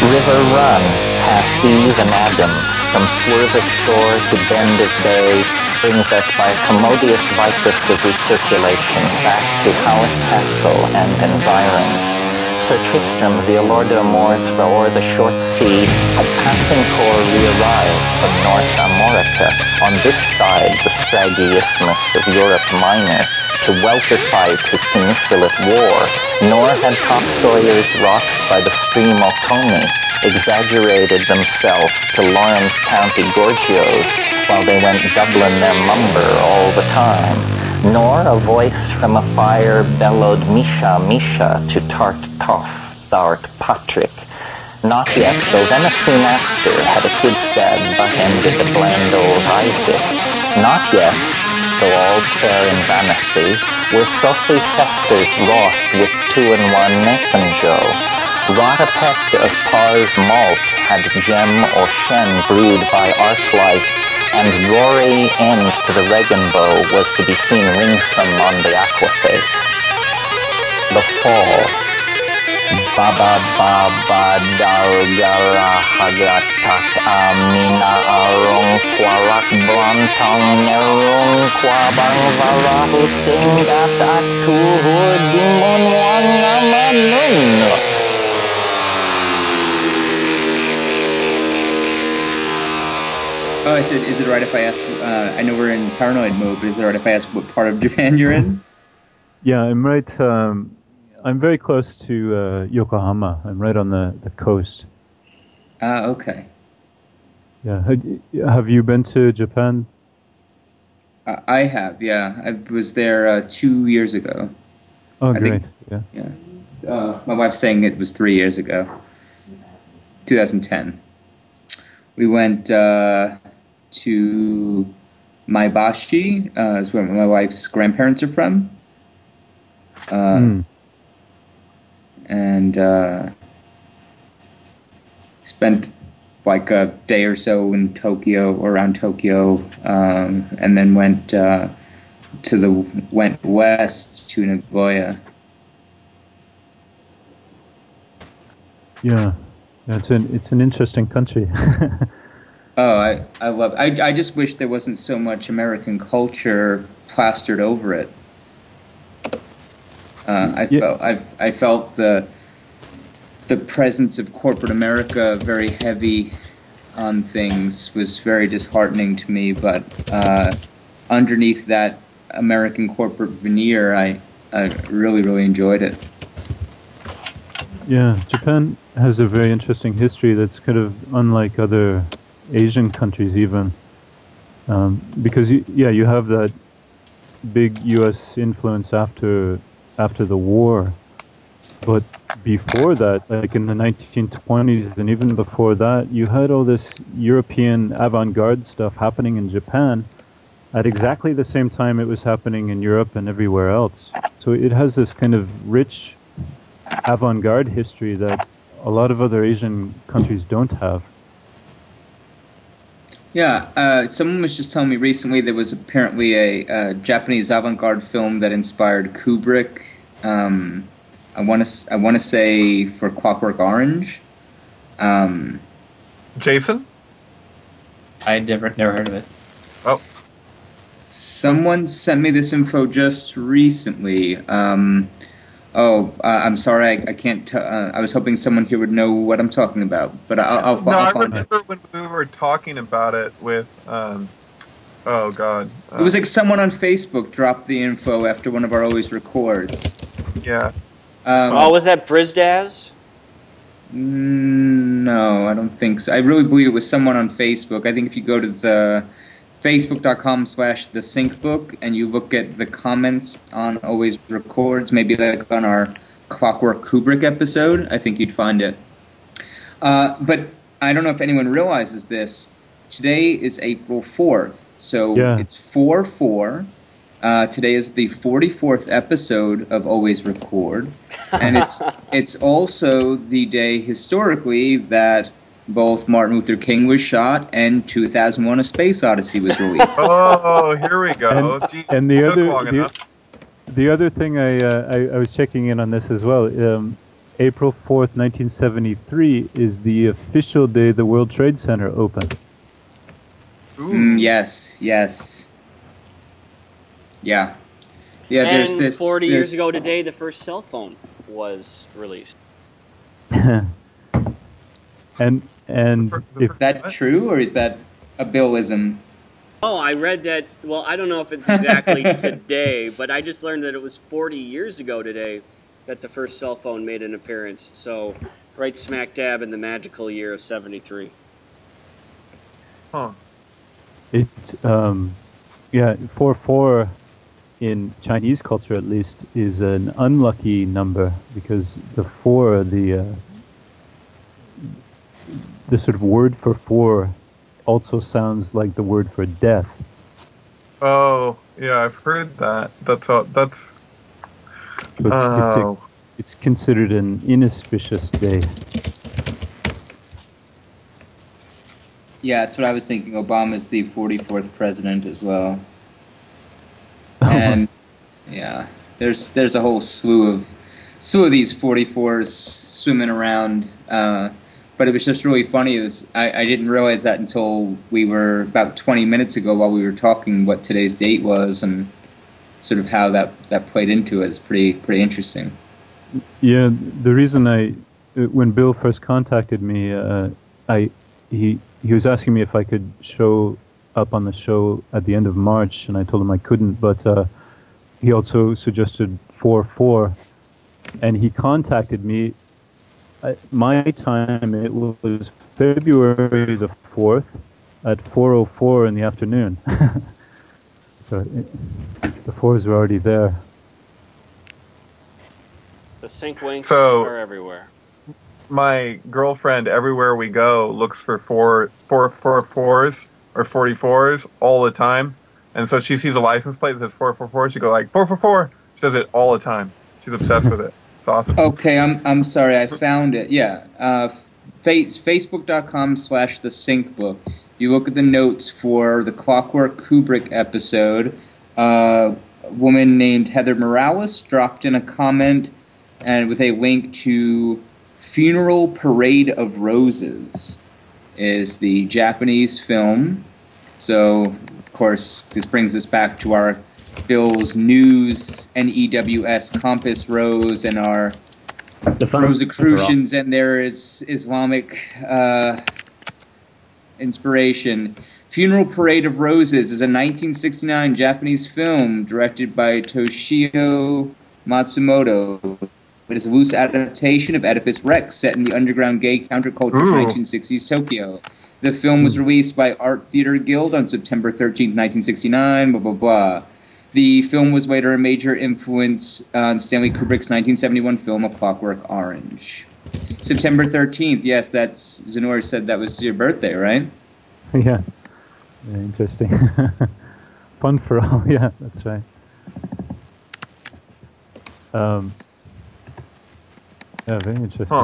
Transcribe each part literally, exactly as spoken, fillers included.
River Run, past Eve and Adam, from Swervis shore to bend of bay, brings us by commodious vicus of recirculation back to Howth Castle and environs. Sir Tristram, the Lord of Moors o'er the short sea, had passing corps re-arrived from North Amorica, on this side the scraggy isthmus of Europe Minor, to welter fight his peninsulate war, nor had topsawyers rocks by the stream Oconee exaggerated themselves to Lawrence County Gorgios, while they went doubling their mumber all the time, nor a voice from a fire bellowed Misha, Misha to Tart Toff, thou'rt Patrick. Not yet, though then a soon after had a kidstad butt-ended the bland old Isaac. Not yet, though all fair in vanity, were sultry festers wrought with two-in-one Nathan Joe. Wrought a peck of Par's malt had gem or shen brewed by arc-light, and rory end to the regan-bow was to be seen ringsome on the aquaface. The fall. Baba Baba Dargara Hagatak Amina Arong Kwarak Blantong Nerong Kwabang Varahu Singgat Atuhu Dimon Wangamanun. Oh, I said, is it right if I ask, uh, I know we're in paranoid mode, but is it right if I ask what part of Japan you're in? Yeah, I'm right, um, I'm very close to uh, Yokohama. I'm right on the, the coast. Ah, uh, okay. Yeah, have you been to Japan? Uh, I have, yeah. I was there uh, two years ago. Oh, I great, think, yeah. yeah. Uh, my wife's saying it was three years ago. twenty ten. We went uh, to Maebashi, uh, is where my wife's grandparents are from. Uh, mm. And uh, spent like a day or so in Tokyo, or around Tokyo, um, and then went uh, to the went west to Nagoya. Yeah. Yeah, it's an it's an interesting country. oh, I I love. I I just wish there wasn't so much American culture plastered over it. Uh, I yeah. felt I I felt the the presence of corporate America very heavy on things was very disheartening to me. But uh, underneath that American corporate veneer, I I really really enjoyed it. Yeah, Japan has a very interesting history that's kind of unlike other Asian countries even. Um, because, you, yeah, you have that big U S influence after after the war. But before that, like in the nineteen twenties and even before that, you had all this European avant-garde stuff happening in Japan at exactly the same time it was happening in Europe and everywhere else. So it has this kind of rich avant-garde history that a lot of other Asian countries don't have. Yeah, uh, someone was just telling me recently there was apparently a, a Japanese avant-garde film that inspired Kubrick. Um, I want to I want to say for Clockwork Orange. Um, Jason? I never never heard of it. Oh. Someone sent me this info just recently. Um, Oh, uh, I'm sorry, I, I can't. T- uh, I was hoping someone here would know what I'm talking about, but I'll. I'll, no, I'll I find remember it. when we were talking about it with. Um, oh God. Uh, it was like someone on Facebook dropped the info after one of our Always Records. Yeah. Um, oh, was that Brizdaz? No, I don't think so. I really believe it was someone on Facebook. I think if you go to the facebook.com slash the sync book and you look at the comments on Always Records, maybe like on our Clockwork Kubrick episode, I think you'd find it. Uh, but I don't know if anyone realizes this. Today is April fourth, so yeah. It's four four. Uh, today is the forty-fourth episode of Always Record, and it's it's also the day historically that both Martin Luther King was shot and two thousand one: A Space Odyssey was released. Oh, here we go. And, Gee, and the took other long the, enough. the other thing I, uh, I I was checking in on this as well. Um, April fourth, nineteen seventy-three is the official day the World Trade Center opened. Mm, yes, yes. Yeah. Yeah, and there's this... forty there's, years ago today, the first cell phone was released. and and if Is that true, or is that a Billism? Oh, I read that, well, I don't know if it's exactly today, but I just learned that it was forty years ago today that the first cell phone made an appearance. So, right smack dab in the magical year of seventy-three. Huh. it um yeah four four in Chinese culture at least is an unlucky number because the four the uh, the sort of word for four also sounds like the word for death. Oh, yeah, I've heard that. That's all, that's. So it's, Oh. it's, a, it's considered an inauspicious day. Yeah, that's what I was thinking. Obama's the forty-fourth president as well. And, yeah, there's there's a whole slew of, slew of these forty-fours swimming around. Uh, but it was just really funny. This, I, I didn't realize that until we were, about twenty minutes ago while we were talking what today's date was and sort of how that, that played into it. It's pretty, pretty interesting. Yeah, the reason I, when Bill first contacted me, uh, I he he was asking me if I could show up on the show at the end of March, and I told him I couldn't. But uh, he also suggested four four, and he contacted me. At my time, it was February the fourth at four oh four in the afternoon. So it, the fours were already there. The sink winks So- are everywhere. My girlfriend, everywhere we go, looks for four, four, four fours or forty-fours all the time. And so she sees a license plate that says four four four. She go like, four four four. She does it all the time. She's obsessed with it. It's awesome. Okay, I'm I'm sorry, I found it. Yeah, uh, face, Facebook.com slash The Sync Book. You look at the notes for the Clockwork Kubrick episode. Uh, a woman named Heather Morales dropped in a comment and with a link to Funeral Parade of Roses is the Japanese film. So, of course, this brings us back to our Bill's News N E W S Compass Rose and our The fun Rosicrucians and their is Islamic uh, inspiration. Funeral Parade of Roses is a nineteen sixty-nine Japanese film directed by Toshio Matsumoto. It is a loose adaptation of Oedipus Rex set in the underground gay counterculture of Ooh. nineteen sixties Tokyo. The film was released by Art Theater Guild on September thirteenth, nineteen sixty-nine, blah, blah, blah. The film was later a major influence on Stanley Kubrick's nineteen seventy-one film, A Clockwork Orange. September thirteenth, yes, that's, Zenor said that was your birthday, right? Yeah, yeah, interesting. Fun for all. Yeah, that's right. Um, yeah, very interesting. Huh.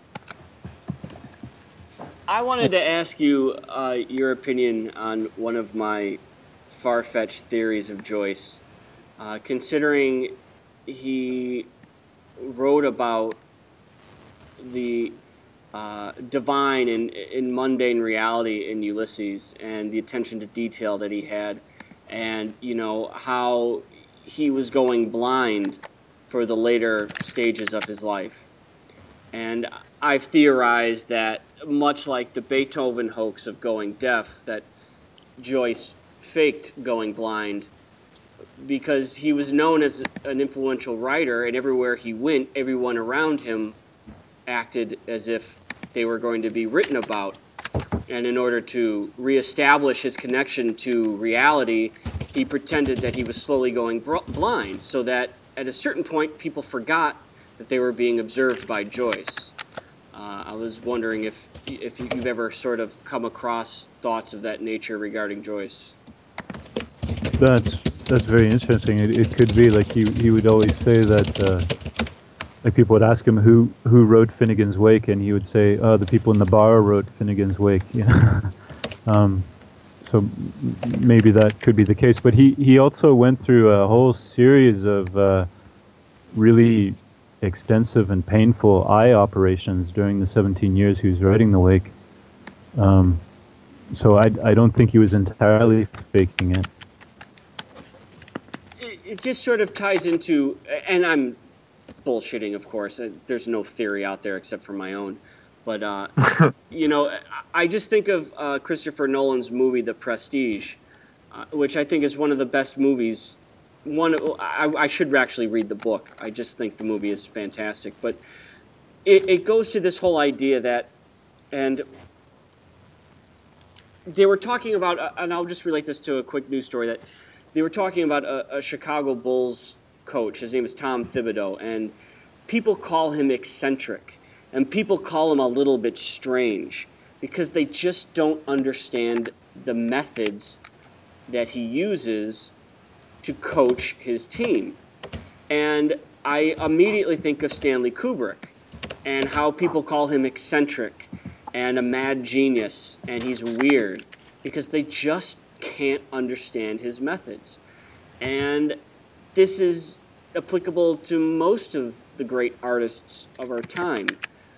I wanted to ask you uh, your opinion on one of my far-fetched theories of Joyce. Uh, considering he wrote about the uh, divine and, and mundane reality in Ulysses and the attention to detail that he had, and, you know, how he was going blind for the later stages of his life. And I've theorized that, much like the Beethoven hoax of going deaf, that Joyce faked going blind because he was known as an influential writer, and everywhere he went, everyone around him acted as if they were going to be written about. And in order to reestablish his connection to reality, he pretended that he was slowly going br- blind, so that at a certain point, people forgot that they were being observed by Joyce. Uh, I was wondering if if you've ever sort of come across thoughts of that nature regarding Joyce. That's that's very interesting. It, it could be like he he would always say that. Uh, like people would ask him who who wrote Finnegan's Wake, and he would say, "Oh, the people in the bar wrote Finnegan's Wake." Yeah. um, so m- maybe that could be the case. But he he also went through a whole series of uh, really extensive and painful eye operations during the seventeen years he was writing The Wake. Um, so I, I don't think he was entirely faking it. It, it just sort of ties into, and I'm bullshitting, of course. There's no theory out there except for my own. But, uh, you know, I just think of uh, Christopher Nolan's movie, The Prestige, uh, which I think is one of the best movies. One, I, I should actually read the book. I just think the movie is fantastic. But it, it goes to this whole idea that, and they were talking about, and I'll just relate this to a quick news story, that they were talking about a, a Chicago Bulls coach. His name is Tom Thibodeau, and people call him eccentric. And people call him a little bit strange because they just don't understand the methods that he uses to coach his team. And I immediately think of Stanley Kubrick and how people call him eccentric and a mad genius and he's weird because they just can't understand his methods. And this is applicable to most of the great artists of our time.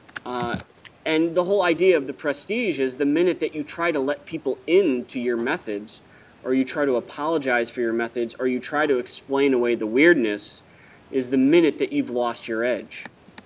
Uh, and the whole idea of The Prestige is the minute that you try to let people into your methods, or you try to apologize for your methods, or you try to explain away the weirdness, is the minute that you've lost your edge.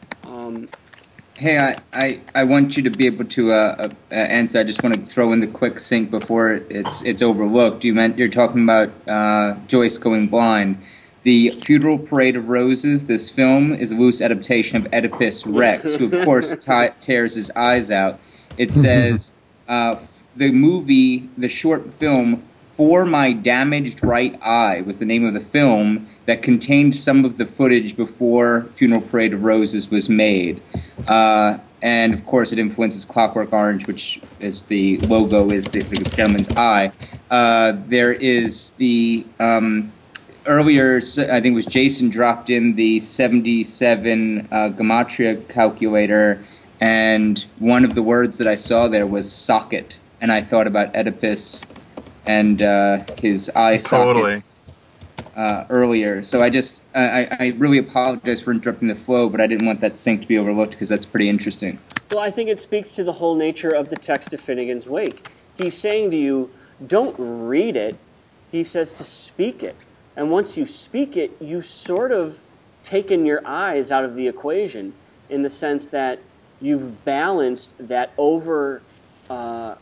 Um, hey, I, I, I want you to be able to uh, uh, answer. I just want to throw in the quick sync before it's it's overlooked. You meant you're talking about uh, Joyce going blind. The Funeral Parade of Roses, this film, is a loose adaptation of Oedipus Rex, who, of course, t- tears his eyes out. It says, uh, f- the movie, the short film, For My Damaged Right Eye was the name of the film that contained some of the footage before Funeral Parade of Roses was made. Uh, and, of course, it influences Clockwork Orange, which is the logo is the, the gentleman's eye. Uh, there is the... Um, Earlier, I think it was Jason dropped in the seventy-seven uh, Gematria calculator, and one of the words that I saw there was socket, and I thought about Oedipus and uh, his eye sockets totally. uh, earlier. So I just, I, I really apologize for interrupting the flow, but I didn't want that sync to be overlooked because that's pretty interesting. Well, I think it speaks to the whole nature of the text of Finnegan's Wake. He's saying to you, don't read it. He says to speak it. And once you speak it, you've sort of taken your eyes out of the equation in the sense that you've balanced that over, uh,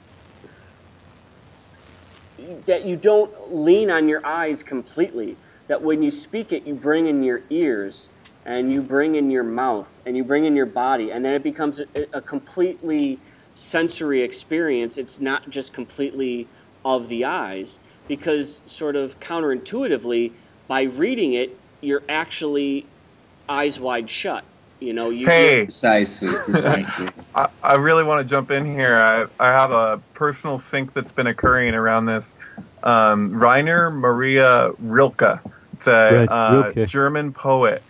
that you don't lean on your eyes completely. That when you speak it, you bring in your ears and you bring in your mouth and you bring in your body. And then it becomes a, a completely sensory experience. It's not just completely of the eyes. Because sort of counterintuitively, by reading it, you're actually eyes wide shut. You know, you hey, precisely, precisely. I, I really want to jump in here. I, I have a personal sync that's been occurring around this. Um, Rainer Maria Rilke, it's a right, uh, Rilke. German poet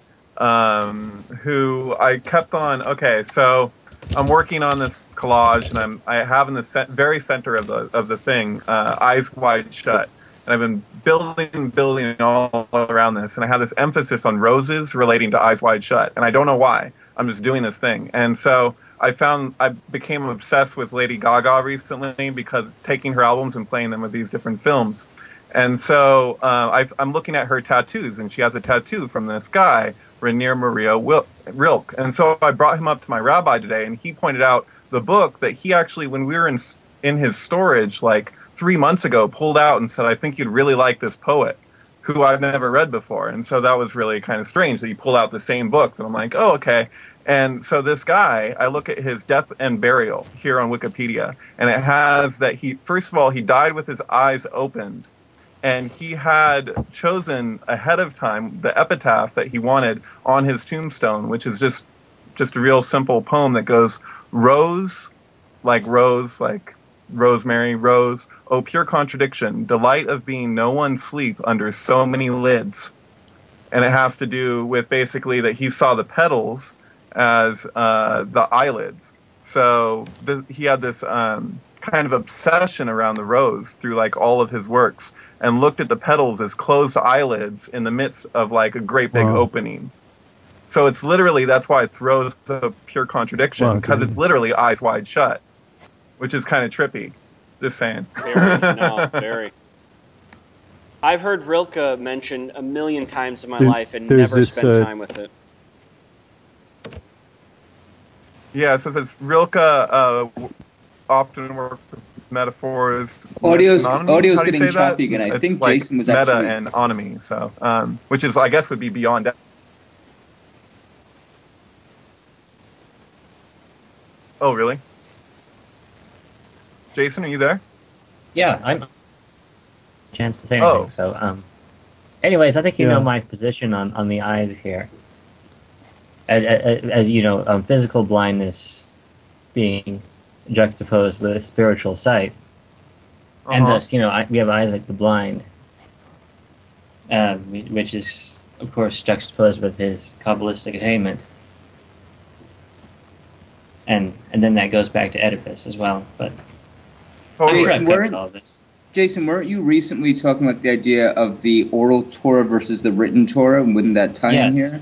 um, who I kept on. Okay, so I'm working on this collage, and I'm I have in the cent- very center of the of the thing, uh, eyes wide shut. And I've been building, building all around this, and I have this emphasis on roses relating to eyes wide shut, and I don't know why. I'm just doing this thing, and so I found I became obsessed with Lady Gaga recently because taking her albums and playing them with these different films, and so uh, I've, I'm looking at her tattoos, and she has a tattoo from this guy, Rainer Maria Rilke, and so I brought him up to my rabbi today, and he pointed out the book that he actually, when we were in in his storage, like three months ago, pulled out and said, I think you'd really like this poet, who I've never read before. And so that was really kind of strange that he pulled out the same book. And I'm like, oh, okay. And so this guy, I look at his death and burial here on Wikipedia, and it has that he, first of all, he died with his eyes opened. And he had chosen ahead of time the epitaph that he wanted on his tombstone, which is just, just a real simple poem that goes, Rose, like rose, like rosemary, rose, oh, pure contradiction, delight of being no one's sleep under so many lids. And it has to do with basically that he saw the petals as uh, the eyelids. So th- he had this um, kind of obsession around the rose through like all of his works, and looked at the petals as closed eyelids in the midst of like a great big wow. opening. So it's literally, that's why it throws a pure contradiction, Well, because okay. it's literally eyes wide shut, which is kind of trippy. Just saying. Very, no, very. I've heard Rilke mentioned a million times in my There- life and there's never this, spent uh, time with it. Yeah, so it's Rilke uh, w- often works with metaphors. Audio's- Metonymy? audio's How do you getting say that? choppy again. I It's think like Jason was meta actually- and onomy, so um, which is, I guess, would be beyond that. Oh, really? Jason, are you there? Yeah, I'm. Chance to say Oh. anything. So, um, anyways, I think you Yeah. know my position on, on the eyes here. As, as, as you know, um, physical blindness being juxtaposed with spiritual sight, and Uh-huh. thus, you know, I, we have Isaac the blind, uh, which is, of course, juxtaposed with his Kabbalistic attainment, and and then that goes back to Oedipus as well. But Totally. Jason, I've we're- covered all of this. Jason, weren't you recently talking about the idea of the oral Torah versus the written Torah? And wouldn't that tie in Yes. here?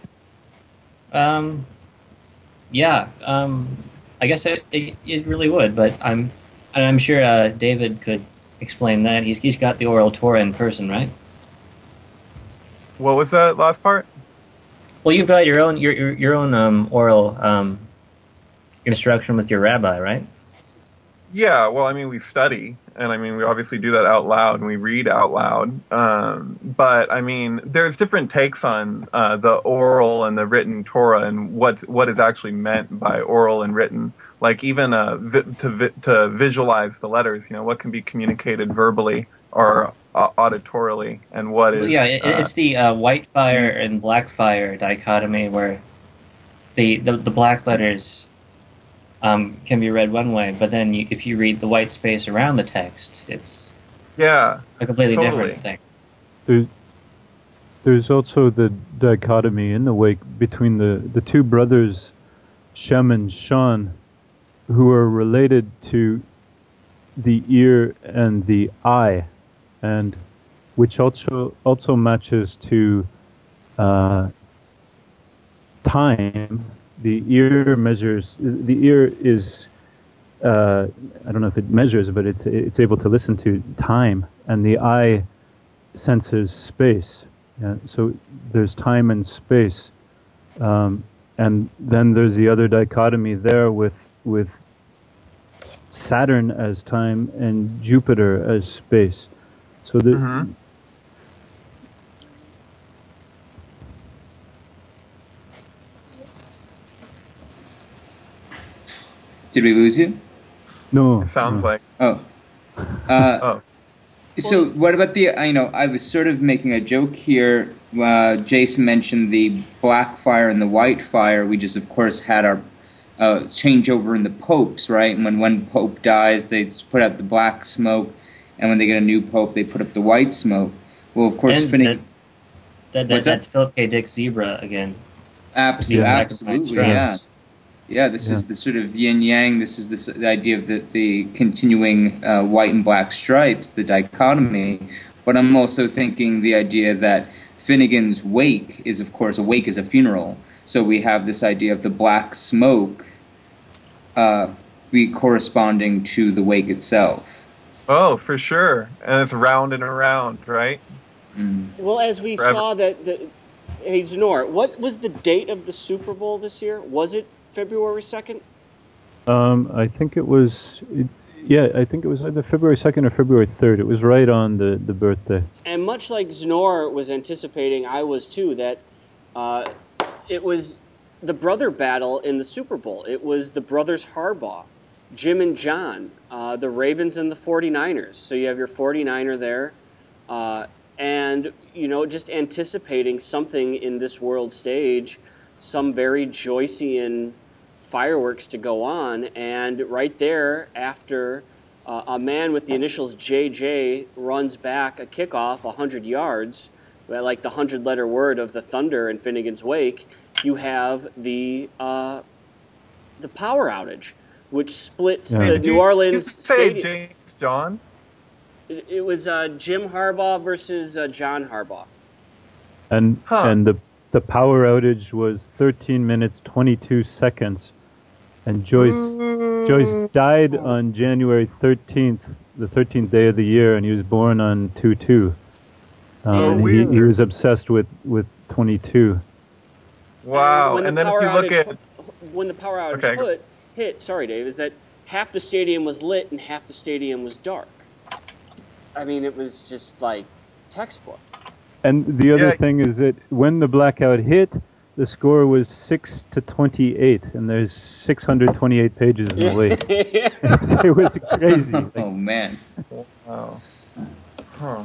Um, yeah, um, I guess it, it, it really would, but I'm and I'm sure uh, David could explain that. He's he's got the oral Torah in person, right? What was that last part? Well, you've got your own your your, your own um, oral um, instruction with your rabbi, right? Yeah, well, I mean, we study, and I mean, we obviously do that out loud, and we read out loud. Um, but I mean, there's different takes on uh, the oral and the written Torah, and what what is actually meant by oral and written. Like even uh, vi- to vi- to visualize the letters, you know, what can be communicated verbally or uh, auditorily, and what is Well, yeah, it, uh, it's the uh, white fire and black fire dichotomy where the the, the black letters um, can be read one way, but then you, if you read the white space around the text, it's yeah, a completely Totally. different thing. There's, there's also the dichotomy in the wake between the, the two brothers, Shem and Shan, who are related to the ear and the eye, and which also also matches to uh, time. The ear measures. The ear is. Uh, I don't know if it measures, but it's it's able to listen to time, and the eye senses space. Yeah, so there's time and space, um, and then there's the other dichotomy there with with Saturn as time and Jupiter as space. So the Mhm. Did we lose you? no it sounds no. like Oh. Uh, oh. So what about the, you know, I was sort of making a joke here. Uh, Jason mentioned the black fire and the white fire. We just, of course, had our uh, changeover in the popes, right? And when one pope dies, they put out the black smoke. And when they get a new pope, they put up the white smoke. Well, of course, And Finnegan... That, that, What's that? that's Philip K. Dick zebra again. Abso- Yeah. absolutely, Right. yeah. Yeah, this Yeah. is the sort of yin-yang. This is this, the idea of the, the continuing uh, white and black stripes, the dichotomy. But I'm also thinking the idea that Finnegan's wake is, of course, a wake is a funeral. So we have this idea of the black smoke uh, be corresponding to the wake itself. Oh, for sure. And it's round and around, right? Mm. Well, as we Forever. saw that, the, hey Znor, what was the date of the Super Bowl this year? Was it February second? Um, I think it was. It, yeah, I think it was either February second or February third. It was right on the, the birthday. And much like Znor was anticipating, I was too, that uh, it was the brother battle in the Super Bowl. It was the brothers Harbaugh, Jim and John, uh, the Ravens and the forty-niners. So you have your forty-niner there. Uh, and, you know, just anticipating something in this world stage, some very Joycean fireworks to go on. And right there, after uh, a man with the initials J J runs back a kickoff one hundred yards, like the hundred-letter word of the Thunder in Finnegan's Wake, you have the uh, the power outage, which splits Yeah. the Did you- New Orleans you say stadium. James John? It, it was uh, Jim Harbaugh versus uh, John Harbaugh. And Huh. and the the power outage was thirteen minutes twenty-two seconds, and Joyce Joyce died on January thirteenth, the thirteenth day of the year, and he was born on two two. Um, Oh, and he, weird. he was obsessed with, with twenty-two. Wow. when And the then if power you look outage, at when the power outage Okay, go- hit, hit, sorry, Dave, is that half the stadium was lit and half the stadium was dark. I mean, it was just like textbook. And the other Yeah. thing is that when the blackout hit, the score was six to twenty-eight, and there's six hundred twenty-eight pages in the league. It was crazy. Like, Oh man. wow. Huh.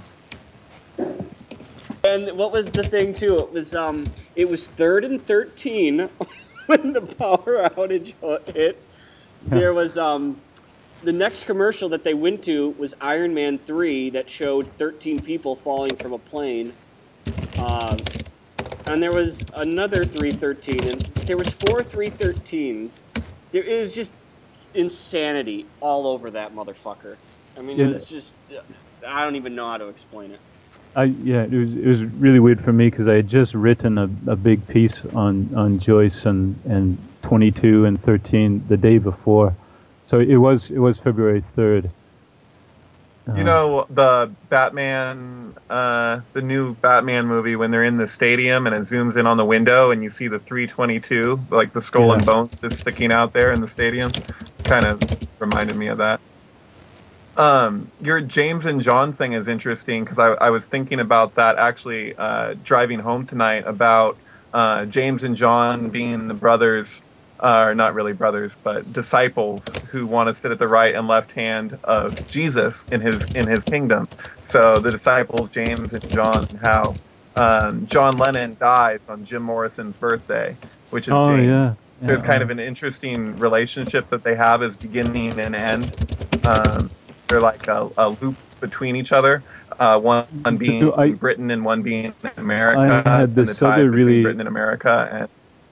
And what was the thing too? It was um, it was third and thirteen when the power outage hit. There was um, the next commercial that they went to was Iron Man three that showed thirteen people falling from a plane. Um, and there was another three thirteen, and there was four three thirteens. There it was just insanity all over that motherfucker. I mean, Yeah. it was just I don't even know how to explain it. I yeah, it was it was really weird for me because I had just written a, a big piece on, on Joyce and, and twenty-two and thirteen the day before, so it was it was February third. You know the Batman, uh, the new Batman movie when they're in the stadium and it zooms in on the window and you see the three twenty-two, like the skull and Yeah. bones just sticking out there in the stadium. Kind of reminded me of that. Um, your James and John thing is interesting because I, I was thinking about that actually uh, driving home tonight about uh, James and John being the brothers, uh, or not really brothers, but disciples who want to sit at the right and left hand of Jesus in his in his kingdom. So the disciples James and John, how um, John Lennon dies on Jim Morrison's birthday, which is Oh James. yeah, yeah. There's kind of an interesting relationship that they have as beginning and end. Um, they're like a, a loop between each other. Uh, one, one being I- Britain and one being America. I had and the this ties other between really- Britain and America.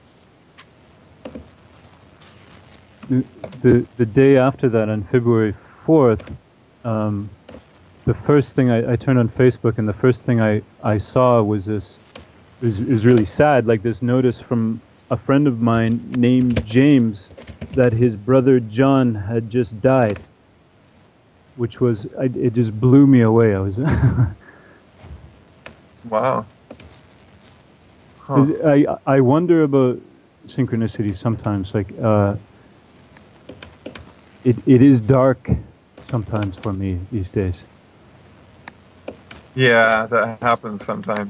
And the, the the day after that, on February fourth, um, the first thing I, I turned on Facebook, and the first thing I, I saw was this. It was, it was really sad, like this notice from a friend of mine named James that his brother John had just died, which was I, it just blew me away. I was wow. Huh. I I wonder about synchronicity sometimes, like. Uh, It it is dark sometimes for me these days. Yeah, that happens sometimes.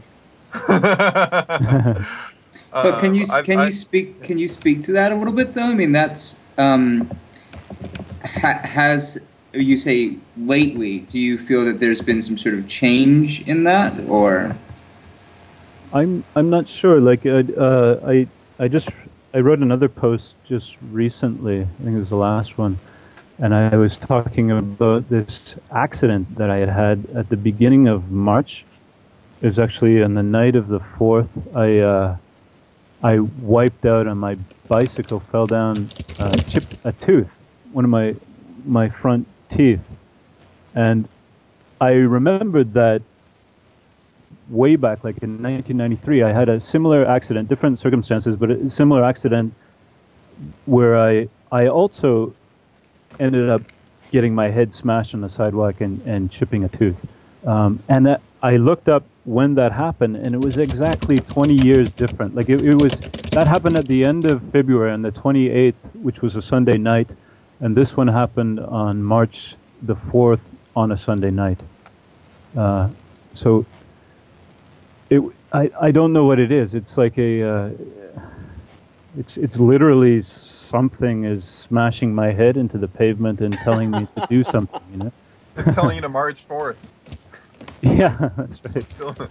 But can you Um, I- can I- you speak can you speak to that a little bit though? I mean, that's um, ha, has you say lately? Do you feel that there's been some sort of change in that, or I'm I'm not sure. Like uh, uh, I I just I wrote another post just recently. I think it was the last one, and I was talking about this accident that I had had at the beginning of March. It was actually on the night of the fourth. I uh, I wiped out on my bicycle, fell down, uh, chipped a tooth, one of my my front teeth, and I remembered that way back, like in nineteen ninety-three, I had a similar accident, different circumstances, but a similar accident where I I also ended up getting my head smashed on the sidewalk and, and chipping a tooth. Um, and that, I looked up when that happened, and it was exactly twenty years different. Like it, it was that happened at the end of February on the twenty-eighth, which was a Sunday night, and this one happened on March the fourth on a Sunday night. Uh, so it I, I don't know what it is. It's like a uh, it's it's literally something is smashing my head into the pavement and telling me to do something. You know. It's telling you to March fourth. Yeah, that's right.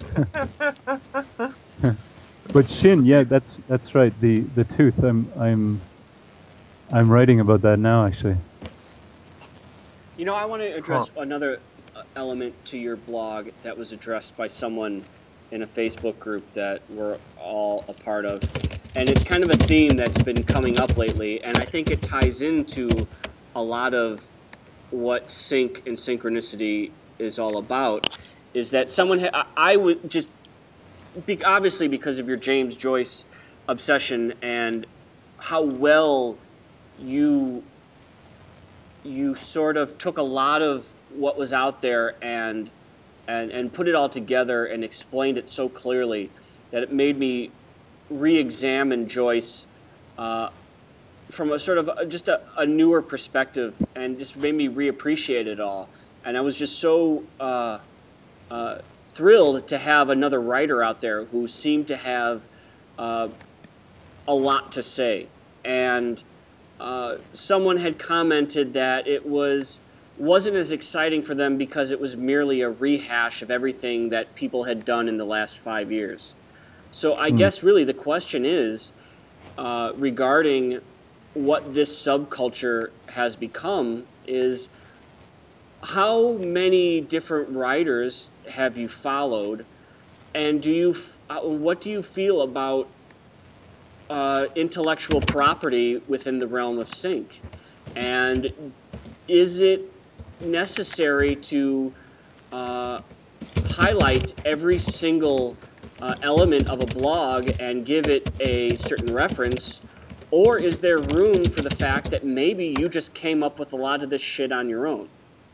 But Shin, yeah, that's that's right. The the tooth. I'm I'm I'm writing about that now, actually. You know, I want to address another uh, element to your blog that was addressed by someone in a Facebook group that we're all a part of. And it's kind of a theme that's been coming up lately, and I think it ties into a lot of what sync and synchronicity is all about, is that someone, ha- I, I would just, be, obviously because of your James Joyce obsession and how well you you sort of took a lot of what was out there and and and put it all together and explained it so clearly that it made me re-examine Joyce uh, from a sort of a, just a, a newer perspective, and just made me reappreciate it all. And I was just so uh, uh, thrilled to have another writer out there who seemed to have uh, a lot to say. And uh, someone had commented that it was wasn't as exciting for them because it was merely a rehash of everything that people had done in the last five years. So I mm. guess really the question is uh, regarding what this subculture has become is how many different writers have you followed, and do you uh, what do you feel about uh, intellectual property within the realm of sync, and is it necessary to uh, highlight every single uh, element of a blog and give it a certain reference, or is there room for the fact that maybe you just came up with a lot of this shit on your own?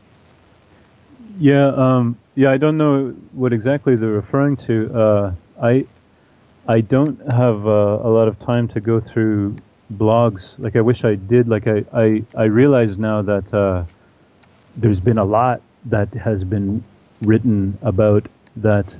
Yeah, um, yeah, I don't know what exactly they're referring to. Uh, I I don't have uh, a lot of time to go through blogs. Like I wish I did. Like I I, I realize now that uh, there's been a lot that has been written about that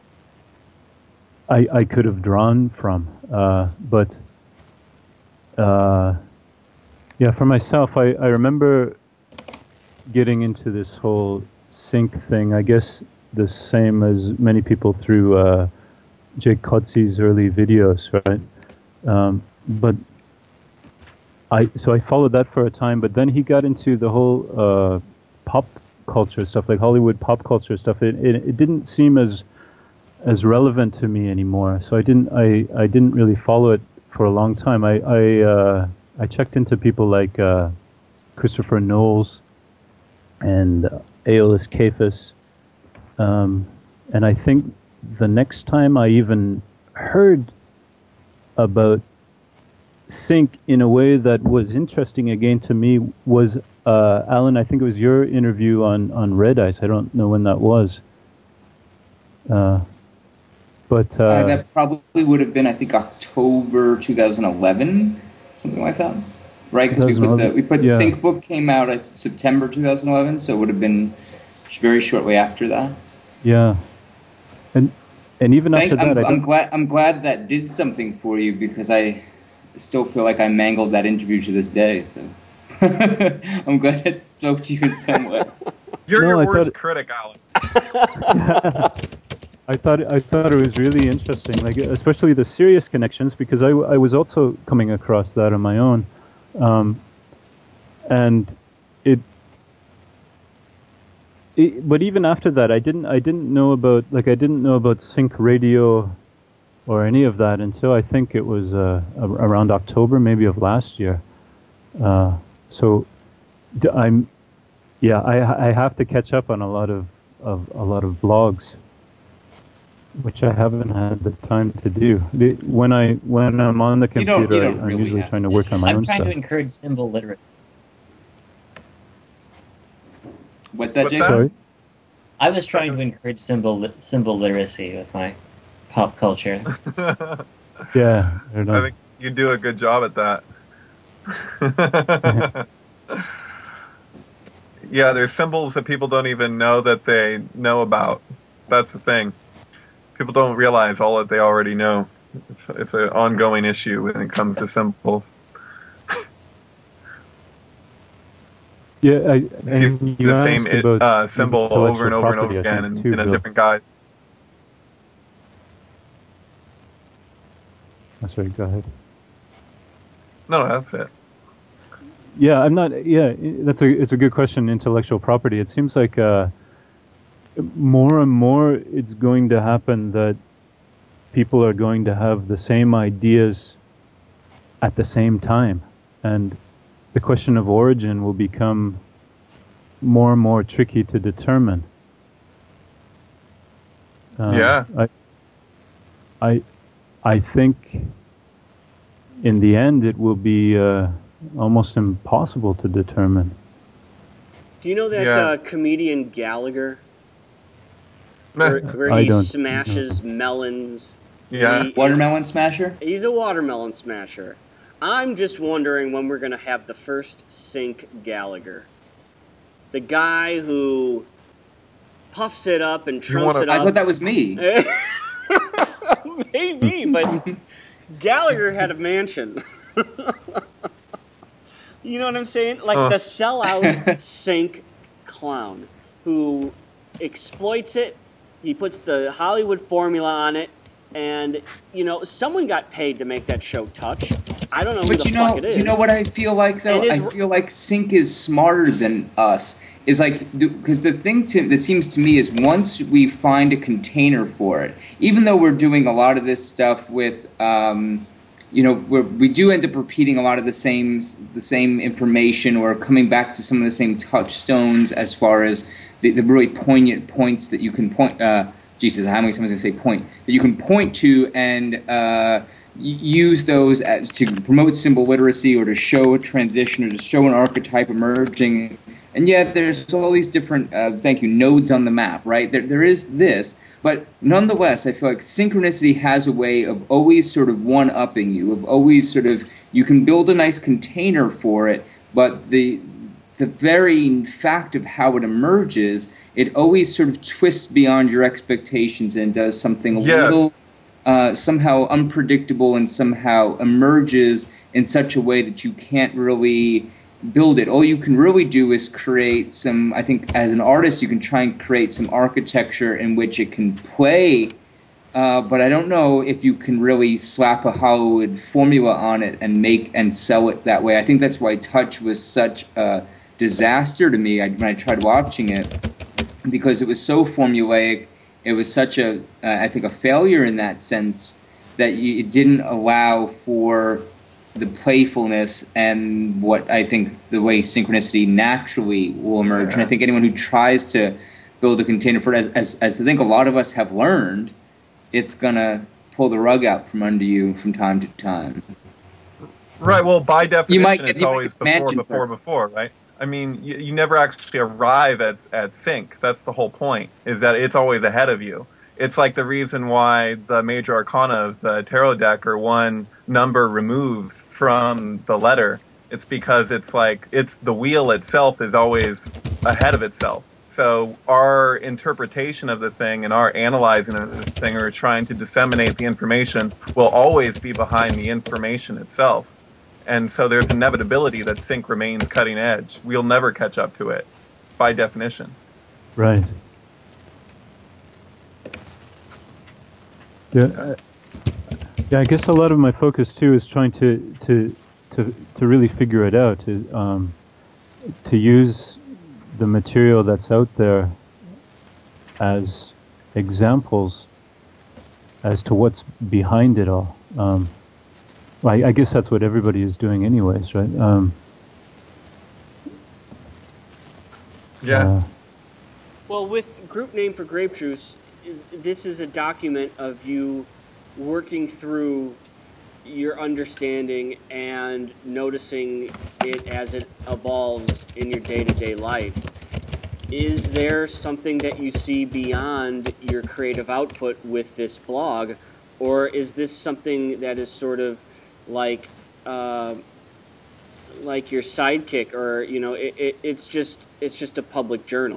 I I could have drawn from, uh, but. Uh, yeah, for myself, I, I remember getting into this whole sync thing, I guess the same as many people through uh, Jake Kotze's early videos, right? Um, but I so I followed that for a time, but then he got into the whole uh, pop culture stuff, like Hollywood pop culture stuff. It, it it didn't seem as as relevant to me anymore, so I didn't I, I didn't really follow it for a long time. I I, uh, I checked into people like uh, Christopher Knowles and Aeolus Cephas, um, and I think the next time I even heard about sync in a way that was interesting again to me was uh, Alan. I think it was your interview on on Red Ice. I don't know when that was. Uh, But uh, uh, that probably would have been, I think, October twenty eleven, something like that, right? Because we put the we put yeah. the Sync book came out at September twenty eleven, so it would have been very shortly after that. Yeah, and and even Thank, after I'm, that, I I'm glad I'm glad that did something for you, because I still feel like I mangled that interview to this day. So I'm glad it spoke to you in some way. You're no, your I worst thought, critic, Alan. I thought I thought it was really interesting, like especially the serious connections, because I, I was also coming across that on my own, um, and it, it. But even after that, I didn't I didn't know about like I didn't know about sync radio, or any of that until I think it was uh, around October maybe of last year. Uh, so I'm, yeah, I I have to catch up on a lot of, of a lot of blogs, which I haven't had the time to do. The, when I when I'm on the computer, you don't, you don't I'm really usually have. trying to work on my I'm own trying stuff. to encourage symbol literacy. What's that, What's Jason? that? Sorry? I was trying to encourage symbol li- symbol literacy with my pop culture. Yeah, I don't know. I think you do a good job at that. Yeah, there's symbols that people don't even know that they know about. That's the thing. People don't realize all that they already know. It's, it's an ongoing issue when it comes to symbols. Yeah, I, You see and you the same asked about uh, symbol over and over and over property, I again think, in, too, in a Bill. different guise. Oh, sorry, go ahead. No, that's it. Yeah, I'm not. Yeah, that's a it's a good question. Intellectual property. It seems like uh, more and more it's going to happen that people are going to have the same ideas at the same time, and the question of origin will become more and more tricky to determine. Uh, Yeah. I, I I think in the end it will be uh, almost impossible to determine. Do you know that Yeah. uh, comedian Gallagher, where, where I he don't smashes melons? Yeah. He- Watermelon smasher? He's a watermelon smasher. I'm just wondering when we're going to have the first Sink Gallagher. The guy who puffs it up and trunks wanna- it I up. thought that was me. Maybe, but Gallagher had a mansion. You know what I'm saying? Like Huh. the sellout Sink clown who exploits it. He puts the Hollywood formula on it. And, you know, someone got paid to make that show touch. I don't know who But the you know, fuck it is. you know what I feel like though. And his- I feel like Sync is smarter than us. Is like because the thing to, that seems to me is once we find a container for it, even though we're doing a lot of this stuff with, um, you know, we're, we do end up repeating a lot of the same the same information or coming back to some of the same touchstones as far as the, the really poignant points that you can point. Uh, Jesus, how many times I say point that you can point to and uh, use those as, to promote symbol literacy or to show a transition or to show an archetype emerging. And yet there's all these different, uh, thank you, nodes on the map, right? There, there is this, but nonetheless, I feel like synchronicity has a way of always sort of one-upping you, of always sort of, you can build a nice container for it, but the the very fact of how it emerges, it always sort of twists beyond your expectations and does something a Yes. little uh, somehow unpredictable and somehow emerges in such a way that you can't really build it. All you can really do is create some, I think as an artist you can try and create some architecture in which it can play, uh, but I don't know if you can really slap a Hollywood formula on it and make and sell it that way. I think that's why Touch was such a disaster to me when I tried watching it, because it was so formulaic. It was such a, uh, I think, a failure in that sense that you, it didn't allow for the playfulness and what I think the way synchronicity naturally will emerge. Yeah. And I think anyone who tries to build a container for it, as, as, as I think a lot of us have learned, it's going to pull the rug out from under you from time to time. Right. Well, by definition, might get- it's you might always get before, mansion before, for it. before, right? I mean, you, you never actually arrive at at sync. That's the whole point. Is that it's always ahead of you. It's like the reason why the major arcana of the tarot deck are one number removed from the letter. It's because it's like it's the wheel itself is always ahead of itself. So our interpretation of the thing and our analyzing of the thing or trying to disseminate the information will always be behind the information itself. And so there's inevitability that sync remains cutting edge. We'll never catch up to it, by definition. Right. Yeah, uh, yeah. I guess a lot of my focus too is trying to to to to really figure it out. To um, to use the material that's out there as examples as to what's behind it all. Um, well, I, I guess that's what everybody is doing, anyways, right? Um, Yeah. uh, Well, with Group Name for Grape Juice, this is a document of you working through your understanding and noticing it as it evolves in your day-to-day life. Is there something that you see beyond your creative output with this blog, or is this something that is sort of like uh, like your sidekick, or you know, it, it, it's just it's just a public journal?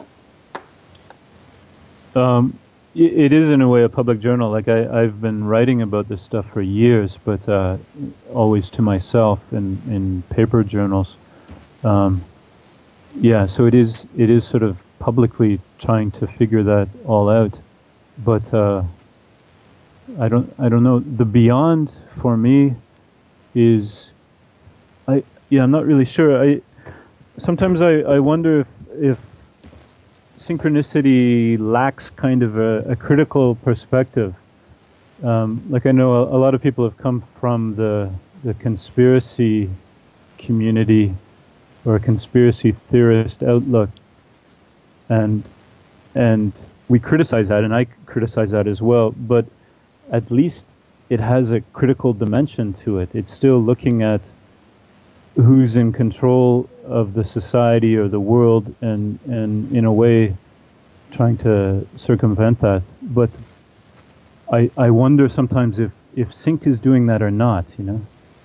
Um, i- it is in a way a public journal. Like I, I've been writing about this stuff for years, but uh, always to myself in, in paper journals. Um, yeah, so it is it is sort of publicly trying to figure that all out. But uh, I don't I don't know. The beyond for me is I yeah I'm not really sure. I sometimes I, I wonder if if synchronicity lacks kind of a, a critical perspective. Um, like I know a, a lot of people have come from the the conspiracy community or a conspiracy theorist outlook, and and we criticize that, and I criticize that as well. But at least it has a critical dimension to it. It's still looking at who's in control of the society or the world, and, and in a way trying to circumvent that. But I I wonder sometimes if, if Sync is doing that or not, you know?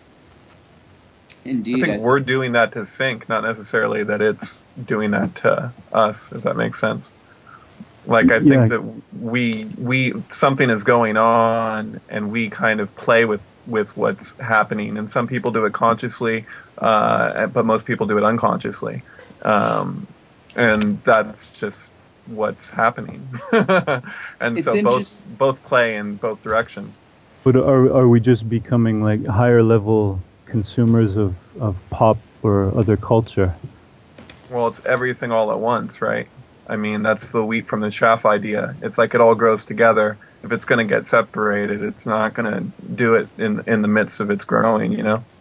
Indeed. I think I we're doing that to Sync, not necessarily that it's doing that to us, if that makes sense. Like, I think Yeah. that we we something is going on, and we kind of play with, with what's happening. And some people do it consciously, uh, but most people do it unconsciously. Um, and that's just what's happening. And It's so both interest- both play in both directions. But are are we just becoming like higher level consumers of, of pop or other culture? Well, it's everything all at once, right? I mean, that's the wheat from the chaff idea. It's like it all grows together. If it's going to get separated, it's not going to do it in in the midst of its growing, you know?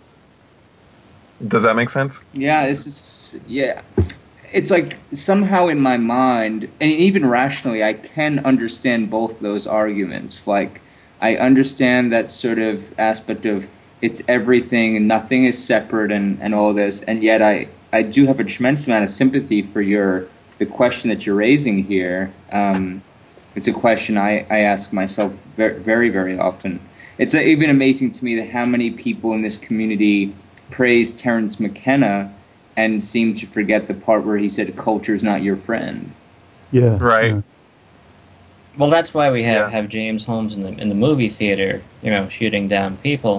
Does that make sense? Yeah, this is yeah. It's like somehow in my mind, and even rationally, I can understand both those arguments. Like, I understand that sort of aspect of it's everything and nothing is separate and, and all this, and yet I, I do have a tremendous amount of sympathy for your the question that you're raising here. Um, it's a question I, I ask myself very, very, very often. It's uh, even amazing to me that how many people in this community praise Terence McKenna and seem to forget the part where he said culture's not your friend. Yeah. Right. yeah. Well, that's why we have, Yeah. have James Holmes in the in the movie theater, you know, shooting down people.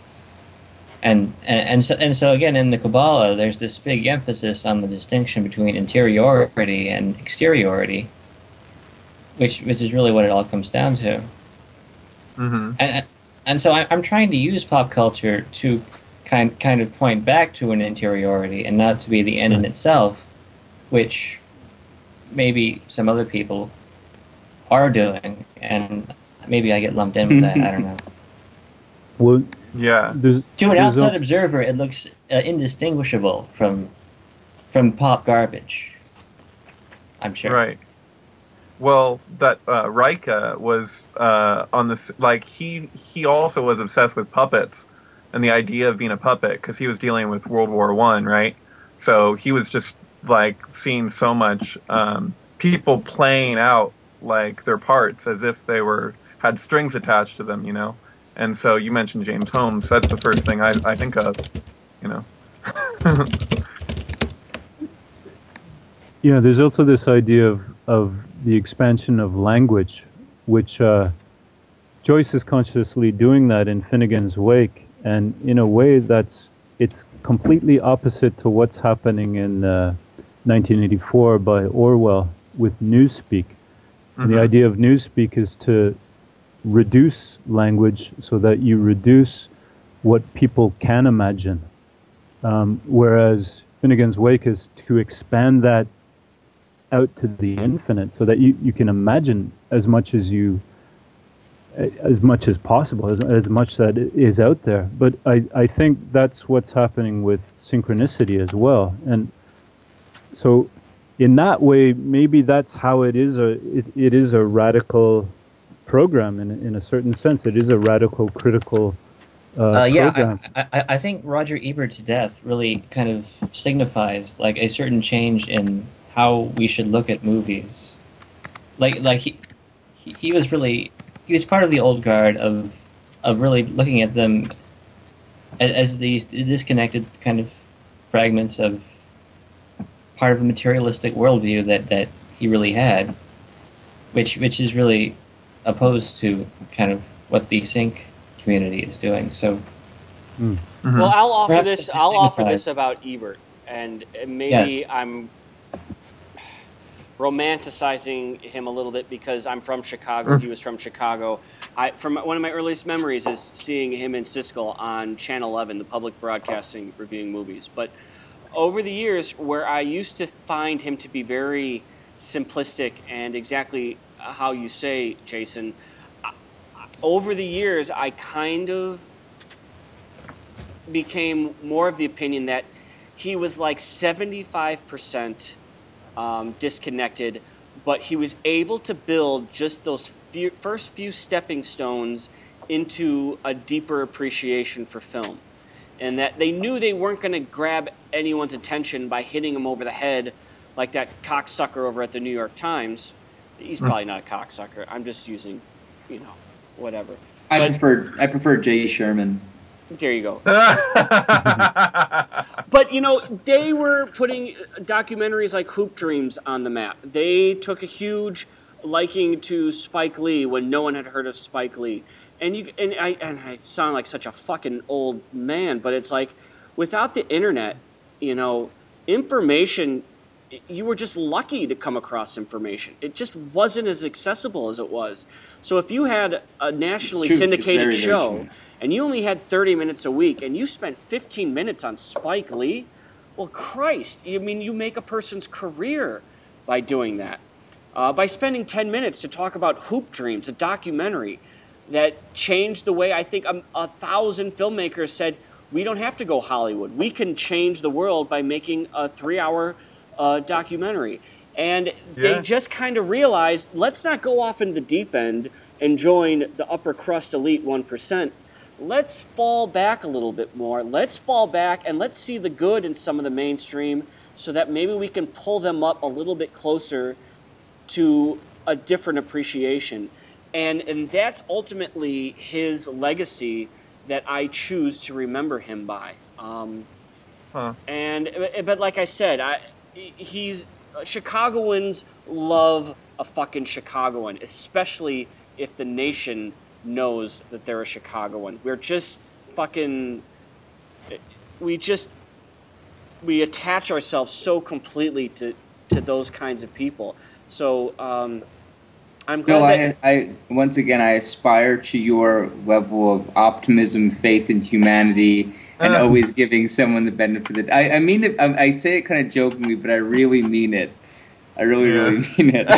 And, and and so and so again in the Kabbalah, there's this big emphasis on the distinction between interiority and exteriority, which which is really what it all comes down to. Mm-hmm. And and so I, I'm trying to use pop culture to kind kind of point back to an interiority and not to be the end in itself, which maybe some other people are doing, and maybe I get lumped in with that. I don't know. Well, Yeah. there's, To an there's outside also- observer, it looks uh, indistinguishable from from pop garbage. I'm sure. Right. Well, that uh, Rika was uh, on this. Like he he also was obsessed with puppets and the idea of being a puppet because he was dealing with World War One, right? So he was just like seeing so much um, people playing out like their parts as if they were had strings attached to them, you know. And so you mentioned James Holmes. That's the first thing I, I think of, you know. Yeah, there's also this idea of, of the expansion of language, which uh, Joyce is consciously doing that in Finnegan's Wake, and in a way that's it's completely opposite to what's happening in uh, nineteen eighty-four by Orwell with Newspeak. Mm-hmm. And the idea of Newspeak is to reduce language so that you reduce what people can imagine, um, whereas Finnegan's Wake is to expand that out to the infinite so that you, you can imagine as much as you as much as possible, as, as much that is out there. But I, I think that's what's happening with synchronicity as well. And so in that way, maybe that's how it is a it, it is a radical program in in a certain sense. It is a radical critical uh, Uh, yeah, program. I, I, I think Roger Ebert's death really kind of signifies like a certain change in how we should look at movies. Like like he he, he was really he was part of the old guard of of really looking at them as, as these disconnected kind of fragments of part of a materialistic worldview that, that he really had, which which is really opposed to kind of what the sync community is doing. So Mm-hmm. Well, I'll offer Perhaps this. it I'll offer this signifies- about Ebert, and maybe Yes. I'm romanticizing him a little bit because I'm from Chicago. He was from Chicago. I, from one of my earliest memories is seeing him and Siskel on Channel eleven, the public broadcasting, reviewing movies. But over the years, where I used to find him to be very simplistic and exactly how you say, Jason, I- over the years, I kind of became more of the opinion that he was like seventy-five percent um, disconnected, but he was able to build just those few, first few stepping stones into a deeper appreciation for film. And that they knew they weren't going to grab anyone's attention by hitting them over the head like that cocksucker over at the New York Times. He's probably not a cocksucker. I'm just using, you know, whatever. I But- prefer I prefer Jay Sherman. There you go. But, you know, they were putting documentaries like Hoop Dreams on the map. They took a huge liking to Spike Lee when no one had heard of Spike Lee. And you and I and I sound like such a fucking old man, but it's like without the internet, you know, information, you were just lucky to come across information. It just wasn't as accessible as it was. So if you had a nationally It's true. It's syndicated very, very show true. and you only had thirty minutes a week and you spent fifteen minutes on Spike Lee, well, Christ, I mean, you make a person's career by doing that. Uh, by spending ten minutes to talk about Hoop Dreams, a documentary that changed the way I think a, a thousand filmmakers said, we don't have to go Hollywood. We can change the world by making a three-hour uh, documentary. And Yeah. they just kind of realized, let's not go off in the deep end and join the upper crust elite one percent. Let's fall back a little bit more. Let's fall back and let's see the good in some of the mainstream so that maybe we can pull them up a little bit closer to a different appreciation. And and that's ultimately his legacy that I choose to remember him by. Um, Huh. and but like I said, I he's Chicagoans love a fucking Chicagoan, especially if the nation knows that they're a Chicagoan. We're just fucking we just we attach ourselves so completely to to those kinds of people. So um, I'm glad Bill, that I, I once again I aspire to your level of optimism, faith in humanity, and Uh. always giving someone the benefit of the. I, I mean it. I, I say it kind of jokingly, but I really mean it. I really, Yeah. really mean it.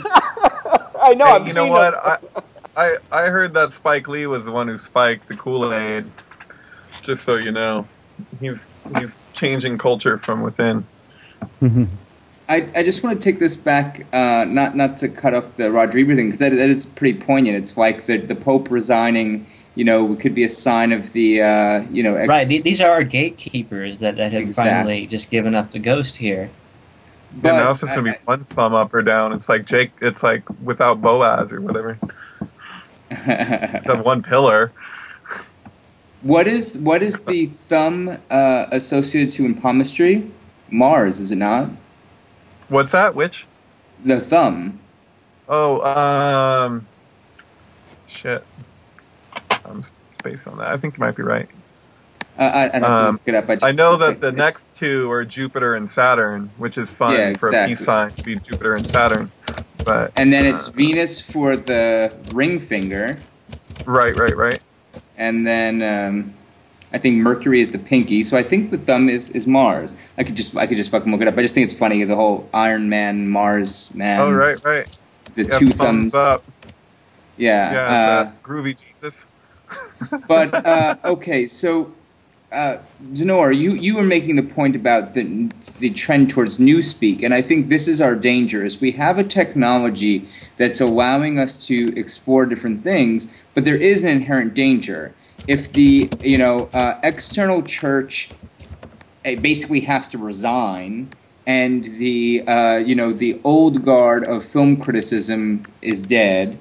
I know. Hey, I'm you know seeing what? a- I, I I heard that Spike Lee was the one who spiked the Kool-Aid. Just so you know, he's he's changing culture from within. I, I just want to take this back, uh, not not to cut off the Roger Ebert thing, because that, that is pretty poignant. It's like the the Pope resigning, you know, could be a sign of the, uh, you know, ex- Right, these, these are our gatekeepers that, that have Exactly. finally just given up the ghost here. But yeah, now it's just gonna I- be one thumb up or down. It's like Jake. It's like without Boaz or whatever. It's on one pillar. What is what is the thumb uh, associated to in palmistry? Mars, is it not? What's that? Which? The thumb. Oh, um, shit. I'm space on that. I think you might be right. Uh, I, I don't have to Um, look it up. I, just I know that think the it's- next two are Jupiter and Saturn, which is fun Yeah, for a exactly. peace sign to be Jupiter and Saturn. But And then it's uh, Venus for the ring finger, right, right, right. and then um, I think Mercury is the pinky. So I think the thumb is, is Mars. I could just I could just fucking look it up. I just think it's funny, the whole Iron Man, Mars man. oh, right, right. The Yeah, two thumbs thumbs. up. Yeah. Yeah, uh, the groovy Jesus. But uh, okay, so uh, Zenor, you, you were making the point about the the trend towards newspeak, and I think this is our danger: is we have a technology that's allowing us to explore different things, but there is an inherent danger. If the you know uh, external church uh, basically has to resign, and the uh, you know the old guard of film criticism is dead,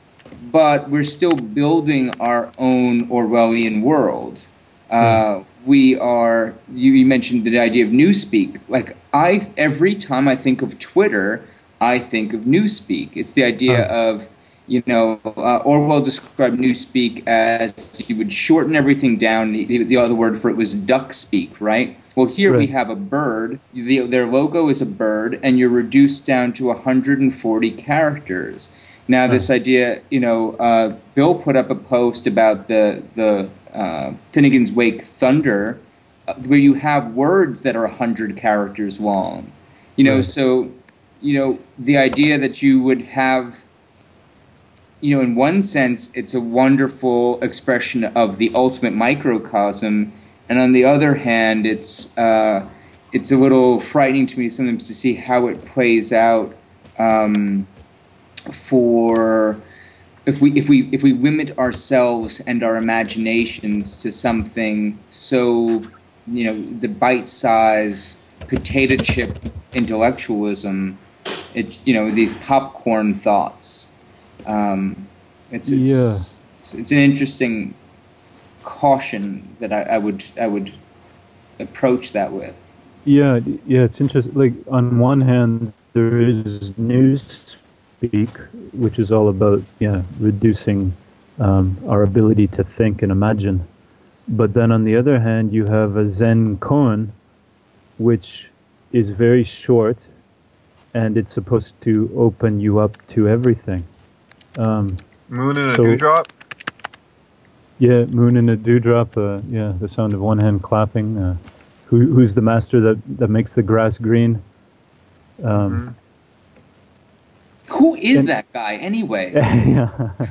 but we're still building our own Orwellian world. Uh, we are. You, you mentioned the idea of newspeak. Like I, every time I think of Twitter, I think of newspeak. It's the idea of, you know, uh, Orwell described newspeak as you would shorten everything down. The, the other word for it was duck speak, right? Well, here we Right. have a bird. The, their logo is a bird, and you're reduced down to one hundred forty characters. Now, this idea, you know, uh, Bill put up a post about the the uh, Finnegan's Wake Thunder, uh, where you have words that are one hundred characters long. You know, Right. so, you know, the idea that you would have, you know, in one sense, it's a wonderful expression of the ultimate microcosm, and on the other hand, it's uh, it's a little frightening to me sometimes to see how it plays out um, for if we if we if we limit ourselves and our imaginations to something so, you know, the bite-size potato chip intellectualism, it you know these popcorn thoughts. Um, it's it's, Yeah. it's it's an interesting caution that I, I would I would approach that with. Yeah, d- yeah, it's interesting. Like, on one hand, there is newspeak, which is all about, yeah, reducing um, our ability to think and imagine. But then on the other hand, you have a Zen koan, which is very short, and it's supposed to open you up to everything. Um, Moon and a So- dewdrop. yeah, moon in a dewdrop. Uh, yeah, the sound of one hand clapping. Uh, who, who's the master that, that makes the grass green? Um, Who is And- that guy anyway? yeah,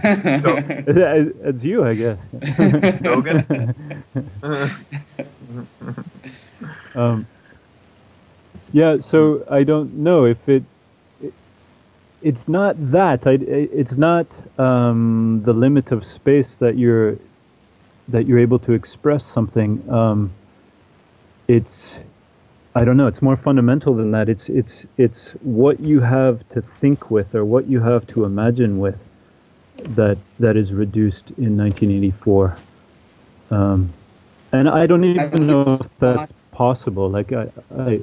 it's you, I guess. Dogen. Um, yeah, so I don't know if it, it it's not that. I, it's not um, the limit of space that you're that you're able to express something. Um, it's I don't know. It's more fundamental than that. It's it's it's what you have to think with or what you have to imagine with that that is reduced in nineteen eighty-four. Um, and I don't even know if that's possible. Like I, I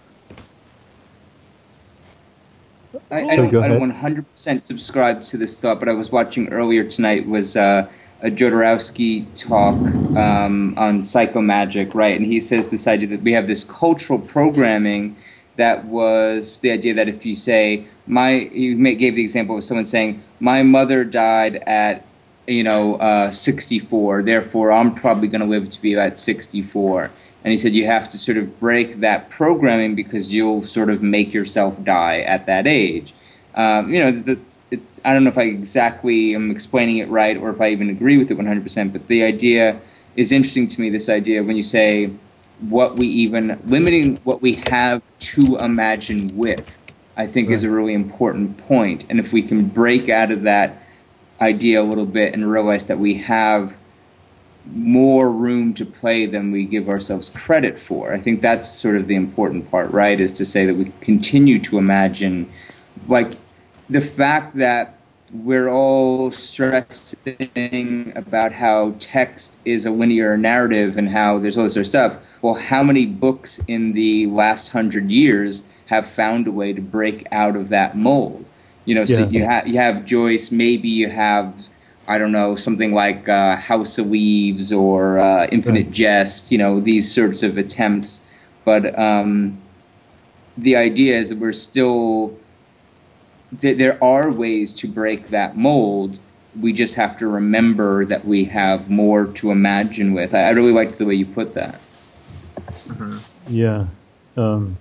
I, I Sorry, don't, go I ahead. don't one hundred percent subscribe to this thought, but I was watching earlier tonight was uh, a Jodorowsky talk um, on psychomagic, right? And he says this idea that we have this cultural programming that was the idea that if you say, my, you may, gave the example of someone saying, my mother died at, you know, uh, sixty-four, therefore I'm probably going to live to be at sixty-four. And he said you have to sort of break that programming because you'll sort of make yourself die at that age. Um, you know, that's, it's, I don't know if I exactly am explaining it right or if I even agree with it one hundred percent, but the idea is interesting to me, this idea when you say what we even, limiting what we have to imagine with, I think is a really important point. And if we can break out of that idea a little bit and realize that we have more room to play than we give ourselves credit for. I think that's sort of the important part, right? Is to say that we continue to imagine, like, the fact that we're all stressing about how text is a linear narrative and how there's all this other stuff. Well, how many books in the last hundred years have found a way to break out of that mold? You know, so Yeah. you have you have Joyce, maybe you have, I don't know, something like uh, House of Leaves or uh, Infinite Right. Jest, you know, these sorts of attempts. But um, the idea is that we're still, that there are ways to break that mold. We just have to remember that we have more to imagine with. I, I really liked the way you put that. Yeah, um,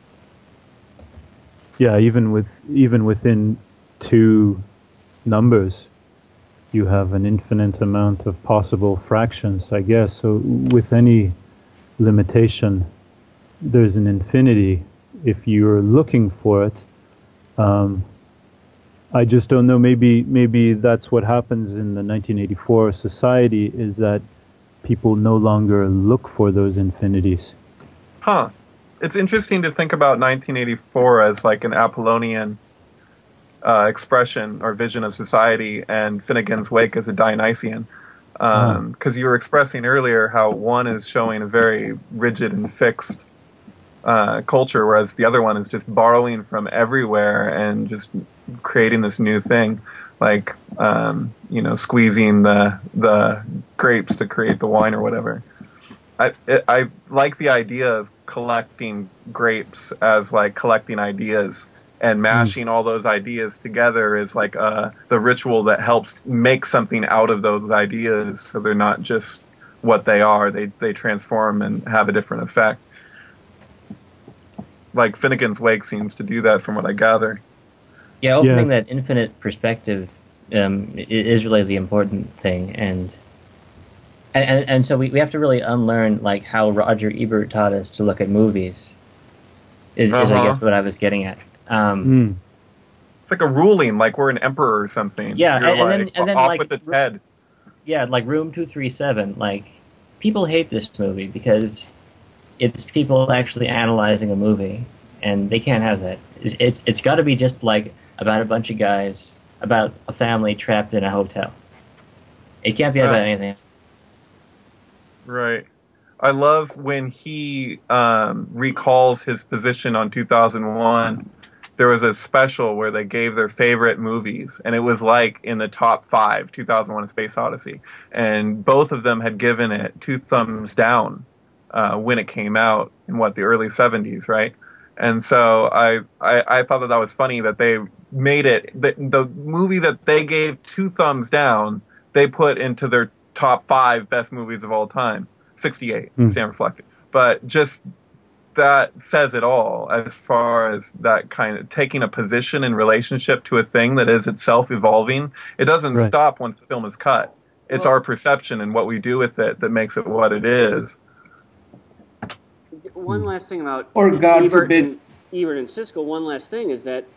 yeah. Even with even within two numbers, you have an infinite amount of possible fractions, I guess. So with any limitation, there's an infinity if you're looking for it. Um, I just don't know. Maybe maybe that's what happens in the nineteen eighty-four society, is that people no longer look for those infinities. Huh. It's interesting to think about nineteen eighty-four as like an Apollonian uh, expression or vision of society, and Finnegan's Wake as a Dionysian. Because you were expressing earlier how one is showing a very rigid and fixed uh, culture, whereas the other one is just borrowing from everywhere and just creating this new thing, like um, you know, squeezing the the grapes to create the wine or whatever. I it, I like the idea of collecting grapes as like collecting ideas, and mashing all those ideas together is like uh, the ritual that helps make something out of those ideas, so they're not just what they are. They they transform and have a different effect. Like Finnegan's Wake seems to do that, from what I gather. Yeah, opening Yeah. that infinite perspective um, i- is really the important thing, and and, and, and so we, we have to really unlearn like how Roger Ebert taught us to look at movies. Is, is I Uh-huh. guess what I was getting at. Um, Mm. It's like a ruling, like we're an emperor or something. Yeah, You're and, and like, then and then off like with its head. Yeah, like Room two thirty-seven. Like people hate this movie because it's people actually analyzing a movie, and they can't have that. It's it's, it's got to be just like about a bunch of guys, about a family trapped in a hotel. It can't be about Right. anything. Right. I love when he um, recalls his position on two thousand one. There was a special where they gave their favorite movies, and it was like in the top five, two thousand one: A Space Odyssey. And both of them had given it two thumbs down uh, when it came out in, what, the early seventies, right? And so I, I, I thought that that was funny that they made it, the, the movie that they gave two thumbs down, they put into their top five best movies of all time. sixty-eight, Mm. Stand Reflected. But just that says it all as far as that kind of taking a position in relationship to a thing that is itself evolving. It doesn't Right. stop once the film is cut. It's Well- our perception and what we do with it that makes it what it is. One last thing about Or, God Ebert forbid- and, Ebert and Siskel. One last thing is that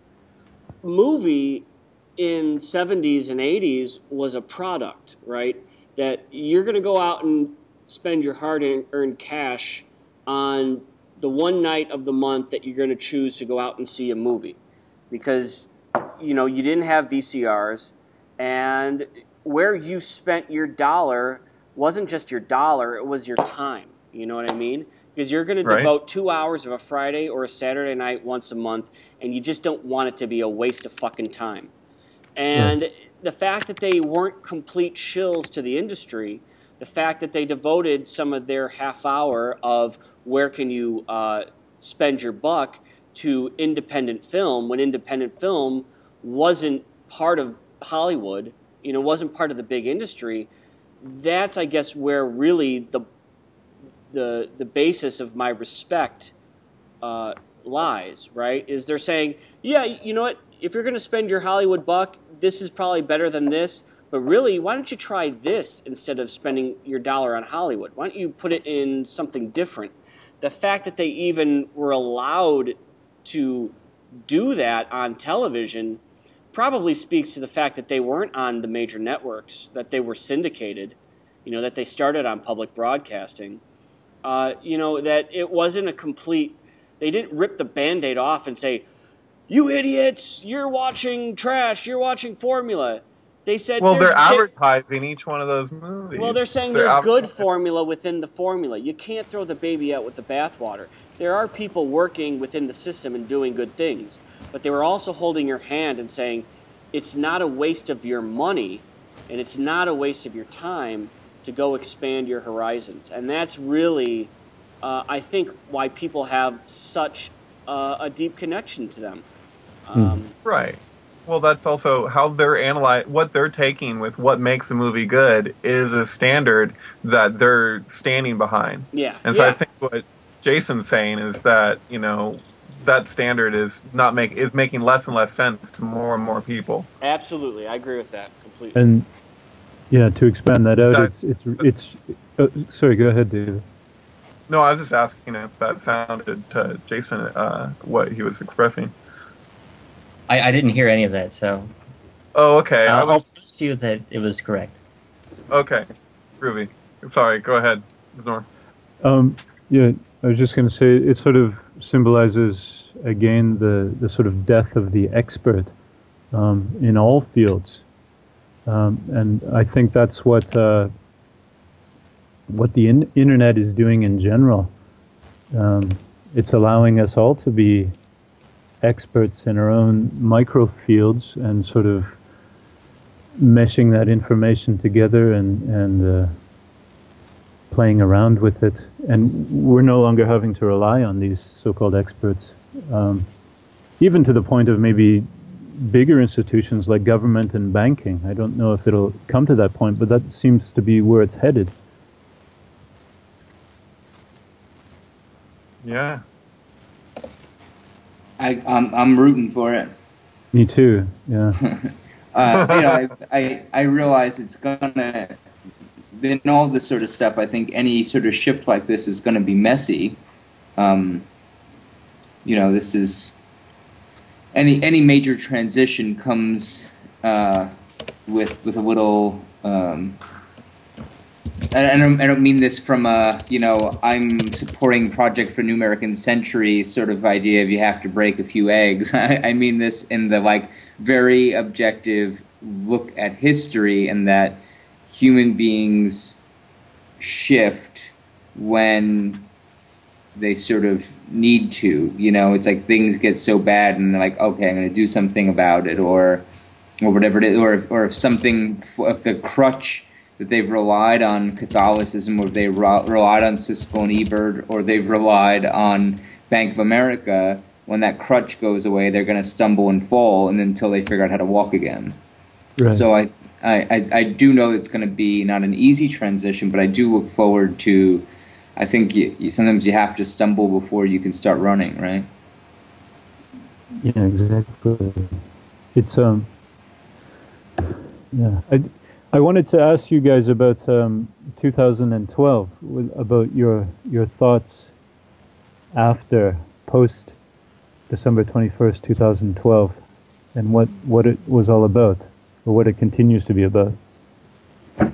movie in seventies and eighties was a product, right? That you're going to go out and spend your hard-earned cash on the one night of the month that you're going to choose to go out and see a movie, because you know you didn't have V C Rs, and where you spent your dollar wasn't just your dollar; it was your time. You know what I mean? Because you're going to Right. devote two hours of a Friday or a Saturday night once a month, and you just don't want it to be a waste of fucking time. And the fact that they weren't complete shills to the industry, the fact that they devoted some of their half hour of where can you uh, spend your buck to independent film, when independent film wasn't part of Hollywood, you know, wasn't part of the big industry, that's, I guess, where really the the the basis of my respect uh, lies, right? Is they're saying, yeah, you know what? If you're going to spend your Hollywood buck, this is probably better than this. But really, why don't you try this instead of spending your dollar on Hollywood? Why don't you put it in something different? The fact that they even were allowed to do that on television probably speaks to the fact that they weren't on the major networks, that they were syndicated, you know, that they started on public broadcasting. Uh, you know, that it wasn't a complete, they didn't rip the Band-Aid off and say, you idiots, you're watching trash, you're watching formula. They said, Well, there's they're advertising each one of those movies. well, they're saying They're there's adver- good formula within the formula. You can't throw the baby out with the bathwater. There are people working within the system and doing good things, but they were also holding your hand and saying, it's not a waste of your money, and it's not a waste of your time to go expand your horizons. And that's really, uh, I think, why people have such uh, a deep connection to them. Um, Right. Well, that's also how they're analyze what they're taking with what makes a movie good is a standard that they're standing behind. Yeah. And so yeah. I think what Jason's saying is that, you know, that standard is not make is making less and less sense to more and more people. Absolutely. I agree with that completely. And yeah, to expand that out, Sorry. it's it's it's. Uh, sorry, go ahead, David. No, I was just asking if that sounded to Jason uh, what he was expressing. I, I didn't hear any of that, so Oh, okay. I I'll, I'll was trust you that it was correct. okay. Groovy. Sorry. Go ahead, Zorn. Um, yeah, I was just going to say it sort of symbolizes again the, the sort of death of the expert um, in all fields, um, and I think that's what uh, what the in- internet is doing in general. Um, it's allowing us all to be experts in our own micro fields and sort of meshing that information together and and uh, playing around with it, and we're no longer having to rely on these so-called experts, um, even to the point of maybe bigger institutions like government and banking. I don't know if it'll come to that point, but that seems to be where it's headed. Yeah. I, I'm I'm rooting for it. Me too. Yeah. Uh, you know, I, I I realize it's gonna. In all this sort of stuff, I think any sort of shift like this is going to be messy. Um, you know, this is any any major transition comes uh, with with a little. Um, I don't, I don't mean this from a, you know, I'm supporting Project for New American Century sort of idea of you have to break a few eggs. I, I mean this in the, like, very objective look at history, and that human beings shift when they sort of need to. You know, it's like things get so bad and they're like, okay, I'm going to do something about it, or or whatever it is, or, or if something, if the crutch that they've relied on Catholicism, or they re- relied on Siskel and Ebert, or they've relied on Bank of America, when that crutch goes away, they're going to stumble and fall, and until they figure out how to walk again. Right. So I, I, I do know it's going to be not an easy transition, but I do look forward to. I think you, you, sometimes you have to stumble before you can start running, right? Yeah, exactly. It's um, yeah. I, I wanted to ask you guys about um, two thousand twelve, about your your thoughts after, post December twenty-first, two thousand twelve, and what, what it was all about, or what it continues to be about. The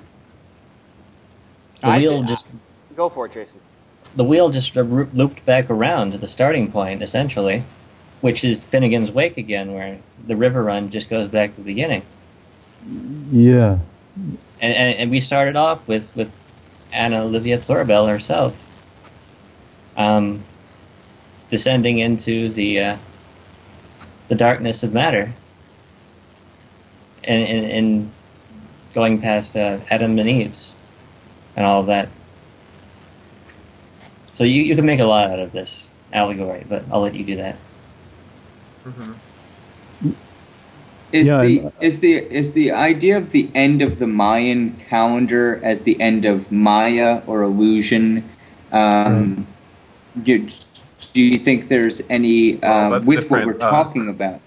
I wheel thi- just Go for it, Jason. the wheel just looped back around to the starting point, essentially, which is Finnegan's Wake again, where the river run just goes back to the beginning. Yeah. And, and, and we started off with, with Anna Olivia Plurabelle herself, um, descending into the uh, the darkness of matter, and, and, and going past uh, Adam and Eve's, and all of that. So you, you can make a lot out of this allegory, but I'll let you do that. Mm-hmm. Is Yeah, the and- is the is the idea of the end of the Mayan calendar as the end of Maya or illusion? Um, do, do you think there's any Well, uh, that's with what we're different, uh, talking about?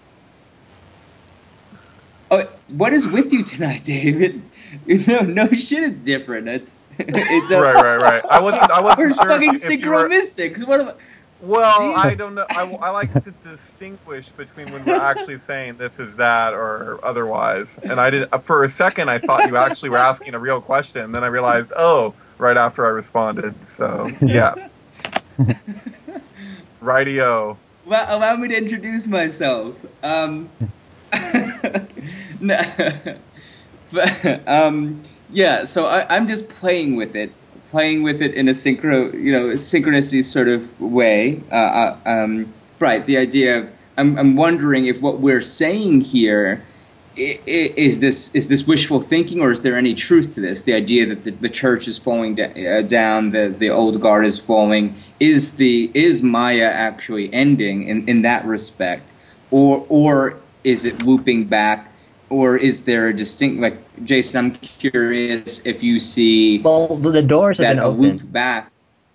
Oh, what is with you tonight, David? No, no shit, it's different. It's it's a, Right, right, right. I wasn't. I wasn't We're sure fucking if you were. synchromystics. What am I? Well, Jeez. I don't know. I, I like to distinguish between when we're actually saying this is that or otherwise. And I did for a second. I thought you actually were asking a real question. Then I realized, oh, right after I responded. So yeah, rightio. Allow, allow me to introduce myself. Um, no, but, um, yeah, so I, I'm just playing with it, playing with it in a synchro, you know, synchronicity sort of way. Uh, uh, um, right, the idea of I'm, I'm wondering if what we're saying here i- i- is this is this wishful thinking, or is there any truth to this? The idea that the, the church is falling da- uh, down, the the old guard is falling. Is the is Maya actually ending in, in that respect, or or is it looping back? Or is there a distinct, like, Jason, I'm curious if you see Well, the the doors have that been a loop opened. back.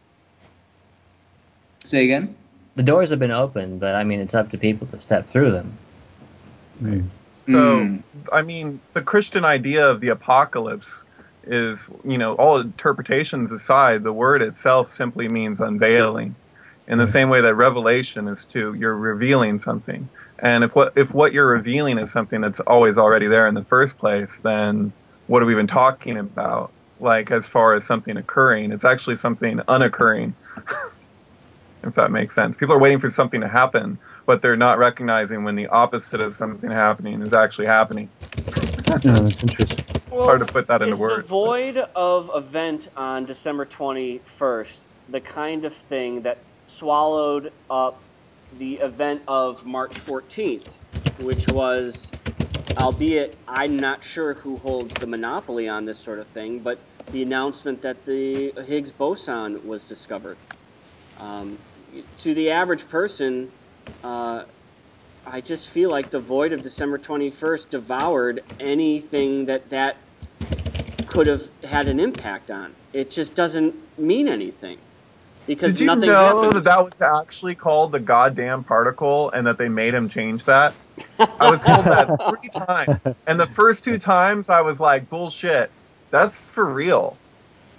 Say again? The doors have been opened, but I mean, it's up to people to step through them. Mm. So, Mm. I mean, the Christian idea of the apocalypse is, you know, all interpretations aside, the word itself simply means unveiling. In the same way that revelation is to, you're revealing something. And if what if what you're revealing is something that's always already there in the first place, then what are we even talking about? Like, as far as something occurring, it's actually something unoccurring, if that makes sense. People are waiting for something to happen, but they're not recognizing when the opposite of something happening is actually happening. Yeah, that's interesting. Well, Hard to put that into is words. the void of event on December twenty-first the kind of thing that swallowed up the event of March fourteenth, which was, albeit I'm not sure who holds the monopoly on this sort of thing, but the announcement that the Higgs boson was discovered. Um, to the average person, uh, I just feel like the void of December twenty-first devoured anything that that could have had an impact on. It just doesn't mean anything. Because Did you nothing know happened. that that was actually called the goddamn particle and that they made him change that? I was told that three times. And the first two times I was like, bullshit, that's for real.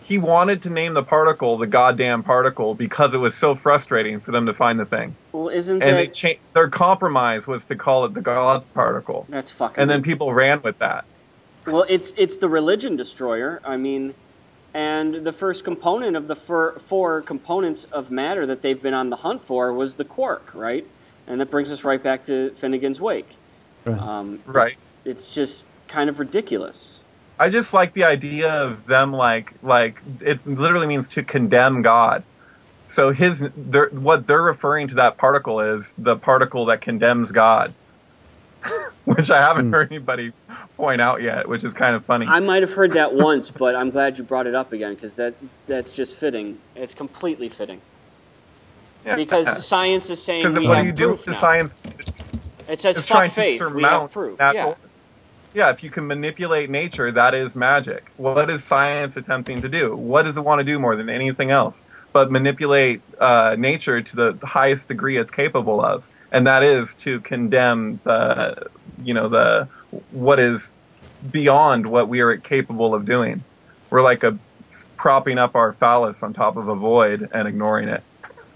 he wanted to name the particle the goddamn particle because it was so frustrating for them to find the thing. Well, isn't and that... they cha- their compromise was to call it the God particle. That's fucking... And then people ran with that. Well, it's it's the religion destroyer. I mean, and the first component of the fir- four components of matter that they've been on the hunt for was the quark, right? And that brings us right back to Finnegan's Wake. Right. Um, right. It's, it's just kind of ridiculous. I just like the idea of them like like it literally means to condemn God. So his they're, what they're referring to that particle is the particle that condemns God, which I haven't mm. heard anybody point out yet, which is kind of funny. I might have heard that once, but I'm glad you brought it up again because that that's just fitting. It's completely fitting. Yeah. Because science is saying we what have do you do proof with now. Science? It says fuck faith. We have proof. Yeah. Yeah, if you can manipulate nature, that is magic. What is science attempting to do? What does it want to do more than anything else but manipulate uh, nature to the highest degree it's capable of? And that is to condemn the, you know, the what is beyond what we are capable of doing. We're like a propping up our phallus on top of a void and ignoring it.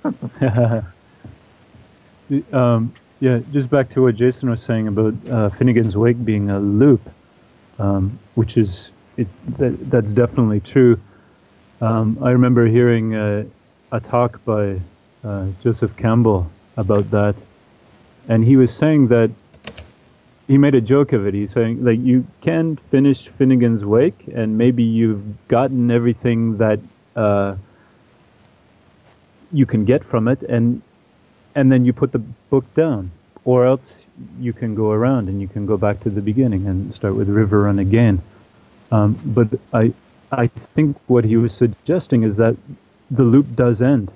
um, Yeah, just back to what Jason was saying about uh, Finnegan's Wake being a loop, um, which is it. That, that's definitely true. Um, I remember hearing uh, a talk by uh, Joseph Campbell about that, and he was saying that he made a joke of it. He's saying like you can finish Finnegan's Wake, and maybe you've gotten everything that uh, you can get from it, and. And then you put the book down, or else you can go around and you can go back to the beginning and start with River Run again. Um, but I, I think what he was suggesting is that the loop does end,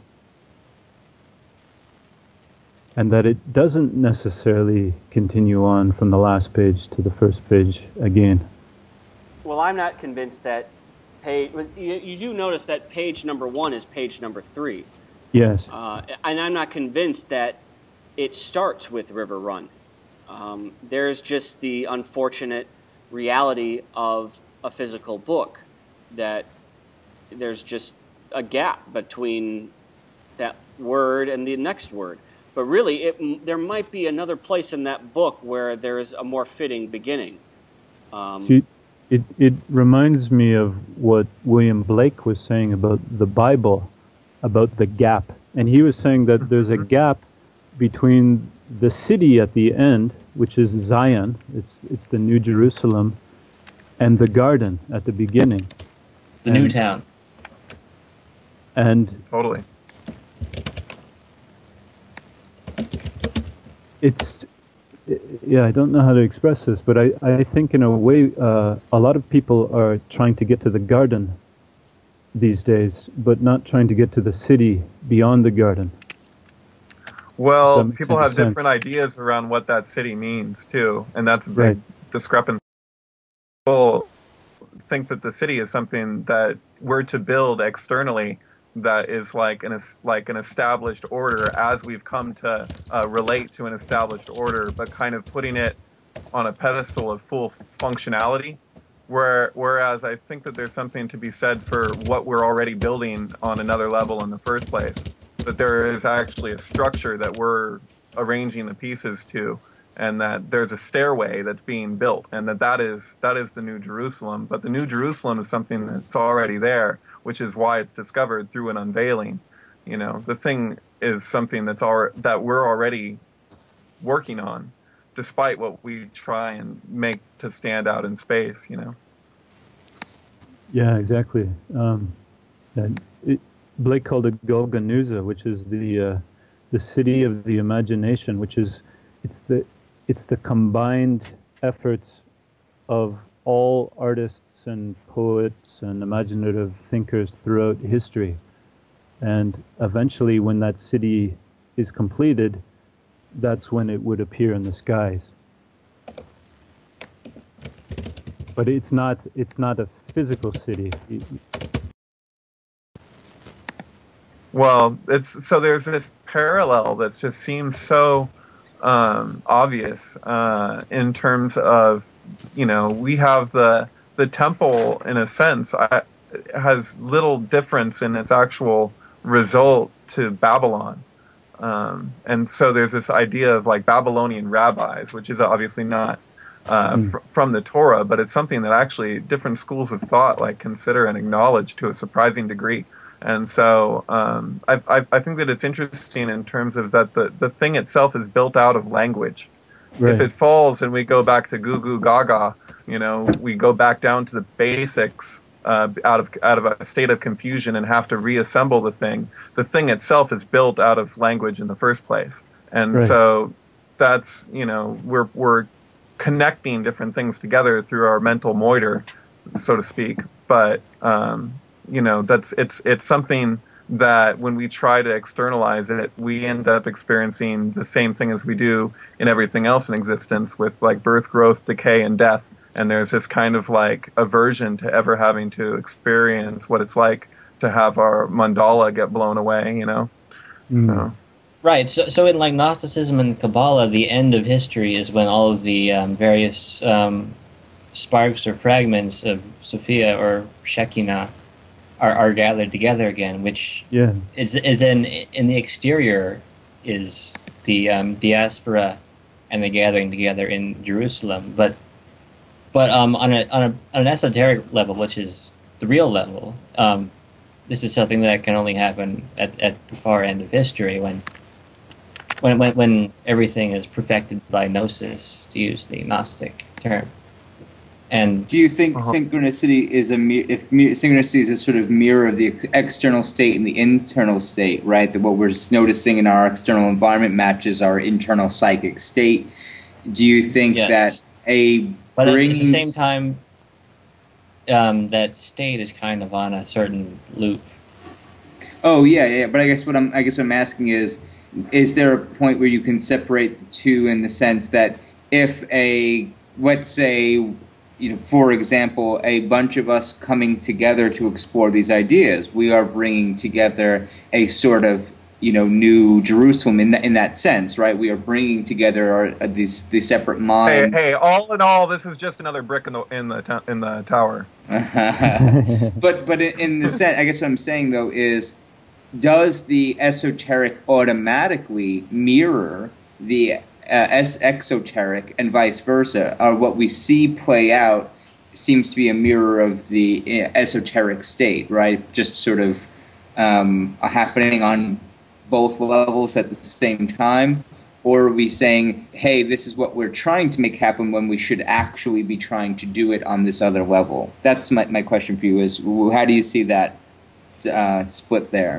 and that it doesn't necessarily continue on from the last page to the first page again. Well, I'm not convinced that page. You, you do notice that page number one is page number three. Yes. Uh, and I'm not convinced that it starts with River Run. Um, there's just the unfortunate reality of a physical book that there's just a gap between that word and the next word. But really, it, there might be another place in that book where there is a more fitting beginning. Um, See, it, it reminds me of what William Blake was saying about the Bible, about the gap. And he was saying that there's a gap between the city at the end, which is Zion, it's it's the New Jerusalem, and the garden at the beginning. The and, new town. And totally. It's, yeah, I don't know how to express this, but I, I think in a way uh, a lot of people are trying to get to the garden these days, but not trying to get to the city beyond the garden. Well, people have sense. different ideas around what that city means, too, and that's a big right. discrepancy. People think that the city is something that we're to build externally that is like an like an established order as we've come to uh, relate to an established order, but kind of putting it on a pedestal of full functionality. Where, whereas I think that there's something to be said for what we're already building on another level in the first place. That there is actually a structure that we're arranging the pieces to, and that there's a stairway that's being built, and that that is that is the New Jerusalem. But the New Jerusalem is something that's already there, which is why it's discovered through an unveiling. You know, the thing is something that's al- that we're already working on, despite what we try and make to stand out in space, you know. Yeah, exactly. Um, and it, Blake called it Golgonooza, which is the uh, the city of the imagination, which is it's the it's the combined efforts of all artists and poets and imaginative thinkers throughout history. And eventually, when that city is completed, that's when it would appear in the skies. But it's not it's not a physical city. Well, it's so there's this parallel that just seems so um, obvious uh, in terms of, you know, we have the the temple in a sense. I, has little difference in its actual result to Babylon. Um, and so there's this idea of like Babylonian rabbis, which is obviously not uh, Mm. fr- from the Torah, but it's something that actually different schools of thought like consider and acknowledge to a surprising degree. And so um, I, I, I think that it's interesting in terms of that the, the thing itself is built out of language. Right. If it falls and we go back to goo goo gaga, you know, we go back down to the basics uh, out of out of a state of confusion and have to reassemble the thing. The thing itself is built out of language in the first place, and Right. so that's, you know, we're we're connecting different things together through our mental motor, so to speak. But um, you know, that's it's it's something that when we try to externalize it, we end up experiencing the same thing as we do in everything else in existence, with like birth, growth, decay, and death. And there's this kind of like aversion to ever having to experience what it's like to have our mandala get blown away, you know? Mm. So. Right. So, so in like Gnosticism and Kabbalah, the end of history is when all of the um, various um, sparks or fragments of Sophia or Shekinah are, are gathered together again, which Yeah. is is then in the exterior is the um, diaspora and the gathering together in Jerusalem. But but um, on a on a on an esoteric level, which is the real level, um, this is something that can only happen at, at the far end of history when. When, when when everything is perfected by gnosis, to use the Gnostic term, and Do you think Uh-huh. synchronicity is a mi- if mi- synchronicity is a sort of mirror of the ex- external state and the internal state, right? That what we're s- noticing in our external environment matches our internal psychic state. Do you think Yes. that a but at, at bringing the same time, um, that state is kind of on a certain loop. Oh yeah, yeah. But I guess what I'm I guess what I'm asking is, is there a point where you can separate the two in the sense that if a let's say, you know, for example, a bunch of us coming together to explore these ideas, we are bringing together a sort of, you know, new Jerusalem in that, in that sense, right? We are bringing together our, uh, these these separate Hey, minds. hey! All in all, this is just another brick in the in the to- in the tower. but but in, in the sense, I guess what I'm saying though is, does the esoteric automatically mirror the uh, es- exoteric and vice versa? Or what we see play out seems to be a mirror of the uh, esoteric state, right? Just sort of um, happening on both levels at the same time? Or are we saying, hey, this is what we're trying to make happen when we should actually be trying to do it on this other level? That's my, my question for you is, how do you see that uh, split there?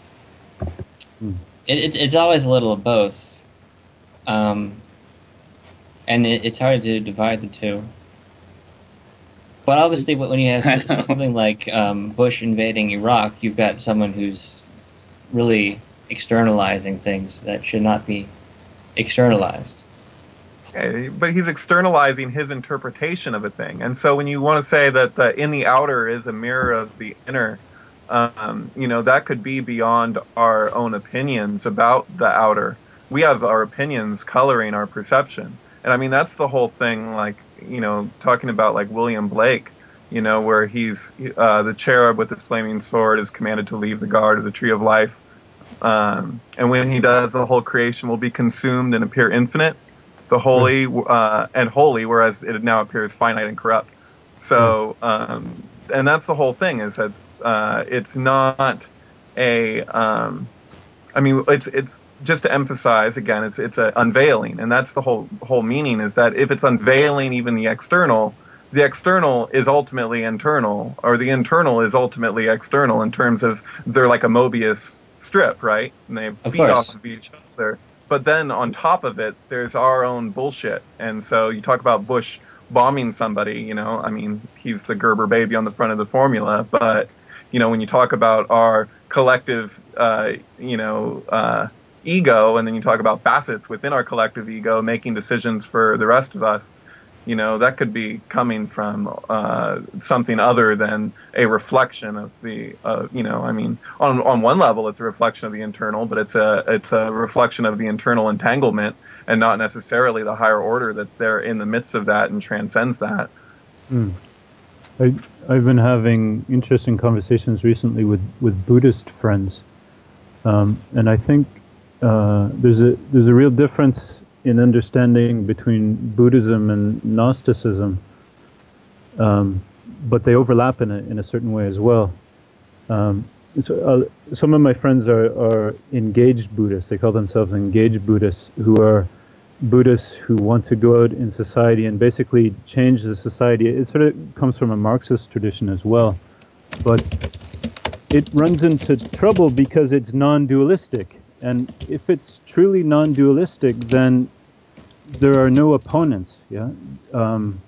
It, it, it's always a little of both, um, and it, it's hard to divide the two. But obviously, when you have something like um, Bush invading Iraq, you've got someone who's really externalizing things that should not be externalized. Okay, but he's externalizing his interpretation of a thing, and so when you want to say that the in the outer is a mirror of the inner, um, you know, that could be beyond our own opinions about the outer. We have our opinions coloring our perception, and I mean that's the whole thing. Like, you know, talking about like William Blake, you know, where he's uh, the cherub with his flaming sword is commanded to leave the guard of the tree of life, um, and when he does, the whole creation will be consumed and appear infinite. The holy uh, and holy, whereas it now appears finite and corrupt. So, um, and that's the whole thing, is that uh, it's not a. Um, I mean, it's it's just to emphasize again, it's it's a unveiling, and that's the whole whole meaning, is that if it's unveiling even the external, the external is ultimately internal, or the internal is ultimately external in terms of they're like a Mobius strip, right? And they Of feed course. off of each other. But then on top of it, there's our own bullshit. And so you talk about Bush bombing somebody, you know, I mean, he's the Gerber baby on the front of the formula. But, you know, when you talk about our collective, uh, you know, uh, ego, and then you talk about facets within our collective ego making decisions for the rest of us, you know, that could be coming from uh, something other than a reflection of the, uh, you know, I mean, on on one level, it's a reflection of the internal, but it's a it's a reflection of the internal entanglement, and not necessarily the higher order that's there in the midst of that and transcends that. Mm. I I've been having interesting conversations recently with, with Buddhist friends, um, and I think uh, there's a there's a real difference in understanding between Buddhism and Gnosticism, um, but they overlap in a in a certain way as well. Um, so, uh, some of my friends are, are engaged Buddhists. They call themselves engaged Buddhists, who are Buddhists who want to go out in society and basically change the society. It sort of comes from a Marxist tradition as well, but it runs into trouble because it's non-dualistic. And if it's truly non-dualistic, then there are no opponents. Yeah, um,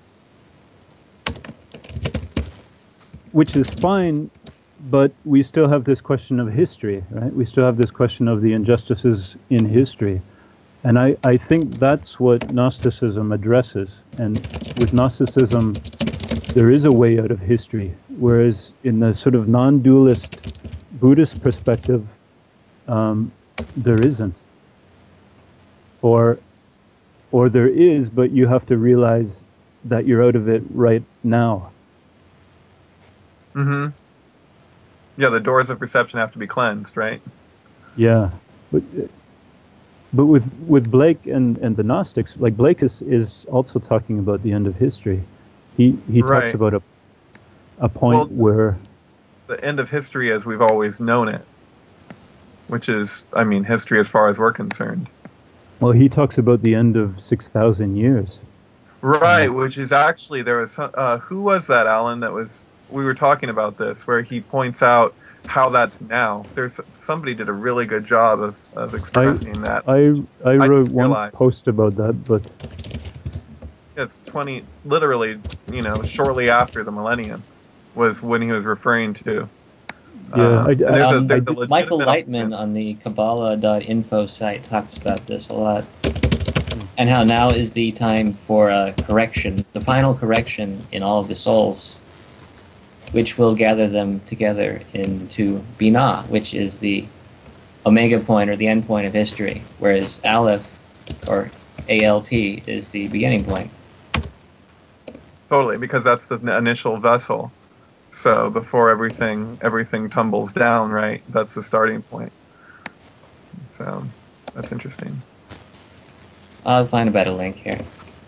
which is fine. But we still have this question of history, right? We still have this question of the injustices in history. And I, I think that's what Gnosticism addresses. And with Gnosticism, there is a way out of history. Whereas in the sort of non-dualist Buddhist perspective, um, there isn't. Or, or there is, but you have to realize that you're out of it right now. Mm-hmm. Yeah, the doors of perception have to be cleansed, right? Yeah, but but with with Blake and, and the Gnostics, like Blake is, is also talking about the end of history. He he Right. talks about a a point Well, where The end of history as we've always known it, which is, I mean, history as far as we're concerned. well he talks about the end of six thousand years. Right, which is actually, there was, some- uh, who was that, Alan, that was, we were talking about this, where he points out how that's now. There's somebody did a really good job of, of expressing that. I I I wrote didn't one realize. post about that, but It's twenty, literally, you know, shortly after the millennium was when he was referring to. yeah, Uh, I, and I, there's a- Um, there's a Michael legitimate- Lightman on the Kabbalah dot info site talks about this a lot, and how now is the time for a correction, the final correction in all of the souls, which will gather them together into Binah, which is the omega point or the end point of history, whereas Aleph or A L P is the beginning point. Totally, because that's the n- initial vessel. So before everything everything tumbles down, right? That's the starting point. So that's interesting. I'll find a better link here.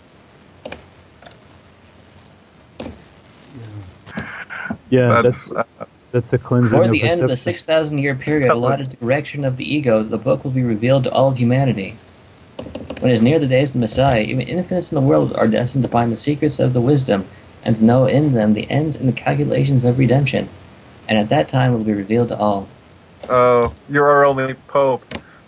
yeah, That's, that's uh, that's a cleansing Before of the end of the perception. six thousand year period allotted to the correction of the ego, the book will be revealed to all of humanity. When it is near the days of the Messiah, even infants in the world are destined to find the secrets of the wisdom and to know in them the ends and the calculations of redemption. And at that time it will be revealed to all. oh, you're our only pope.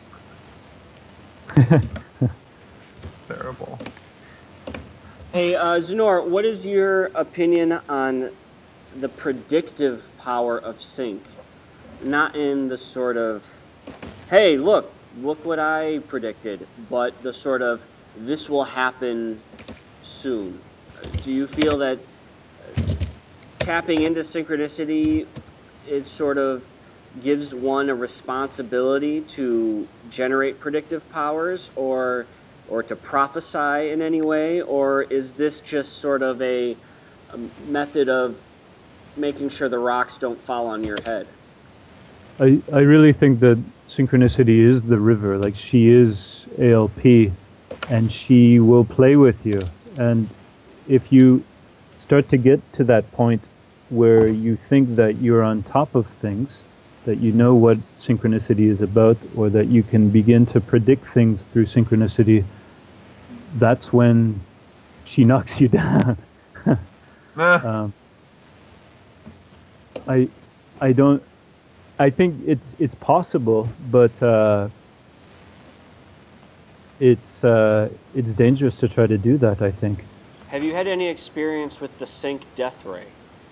Terrible. Hey, uh, Zenor, what is your opinion on the predictive power of sync? Not in the sort of, hey, look, look what I predicted, but the sort of, this will happen soon. Do you feel that tapping into synchronicity, it sort of gives one a responsibility to generate predictive powers, or or to prophesy in any way, or is this just sort of a, a method of making sure the rocks don't fall on your head? I, I really think that synchronicity is the river. Like, she is A L P, and she will play with you. And if you start to get to that point where you think that you're on top of things, that you know what synchronicity is about, or that you can begin to predict things through synchronicity, that's when she knocks you down. Eh, um, I, I don't. I think it's it's possible, but uh, it's uh, it's dangerous to try to do that, I think. Have you had any experience with the sync death ray?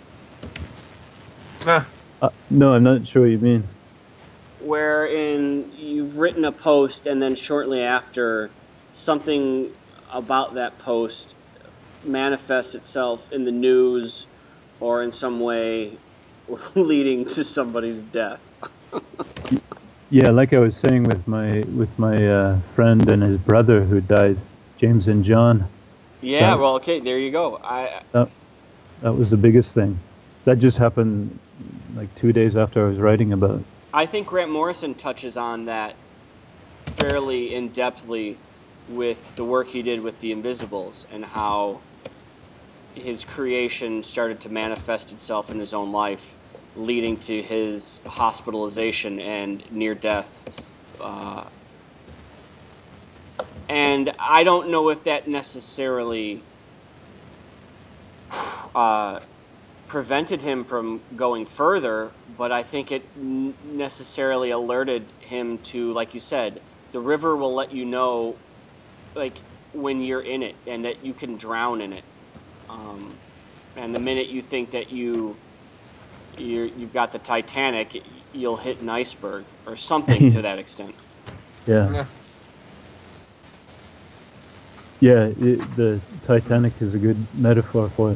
eh. Uh, no, I'm not sure what you mean. Wherein you've written a post and then shortly after something about that post manifests itself in the news or in some way leading to somebody's death. Yeah, like I was saying with my with my uh, friend and his brother who died, James and John. Yeah, That- well, okay, there you go. I That that was the biggest thing. that just happened like two days after I was writing about it. I think Grant Morrison touches on that fairly in-depthly with the work he did with the Invisibles and how his creation started to manifest itself in his own life, leading to his hospitalization and near death. Uh, and I don't know if that necessarily uh, prevented him from going further, but I think it n- necessarily alerted him to, like you said, the river will let you know, like, when you're in it and that you can drown in it. Um, and the minute you think that you you're, you've got the Titanic, you'll hit an iceberg or something to that extent. Yeah. Yeah. Yeah, it, the Titanic is a good metaphor for it.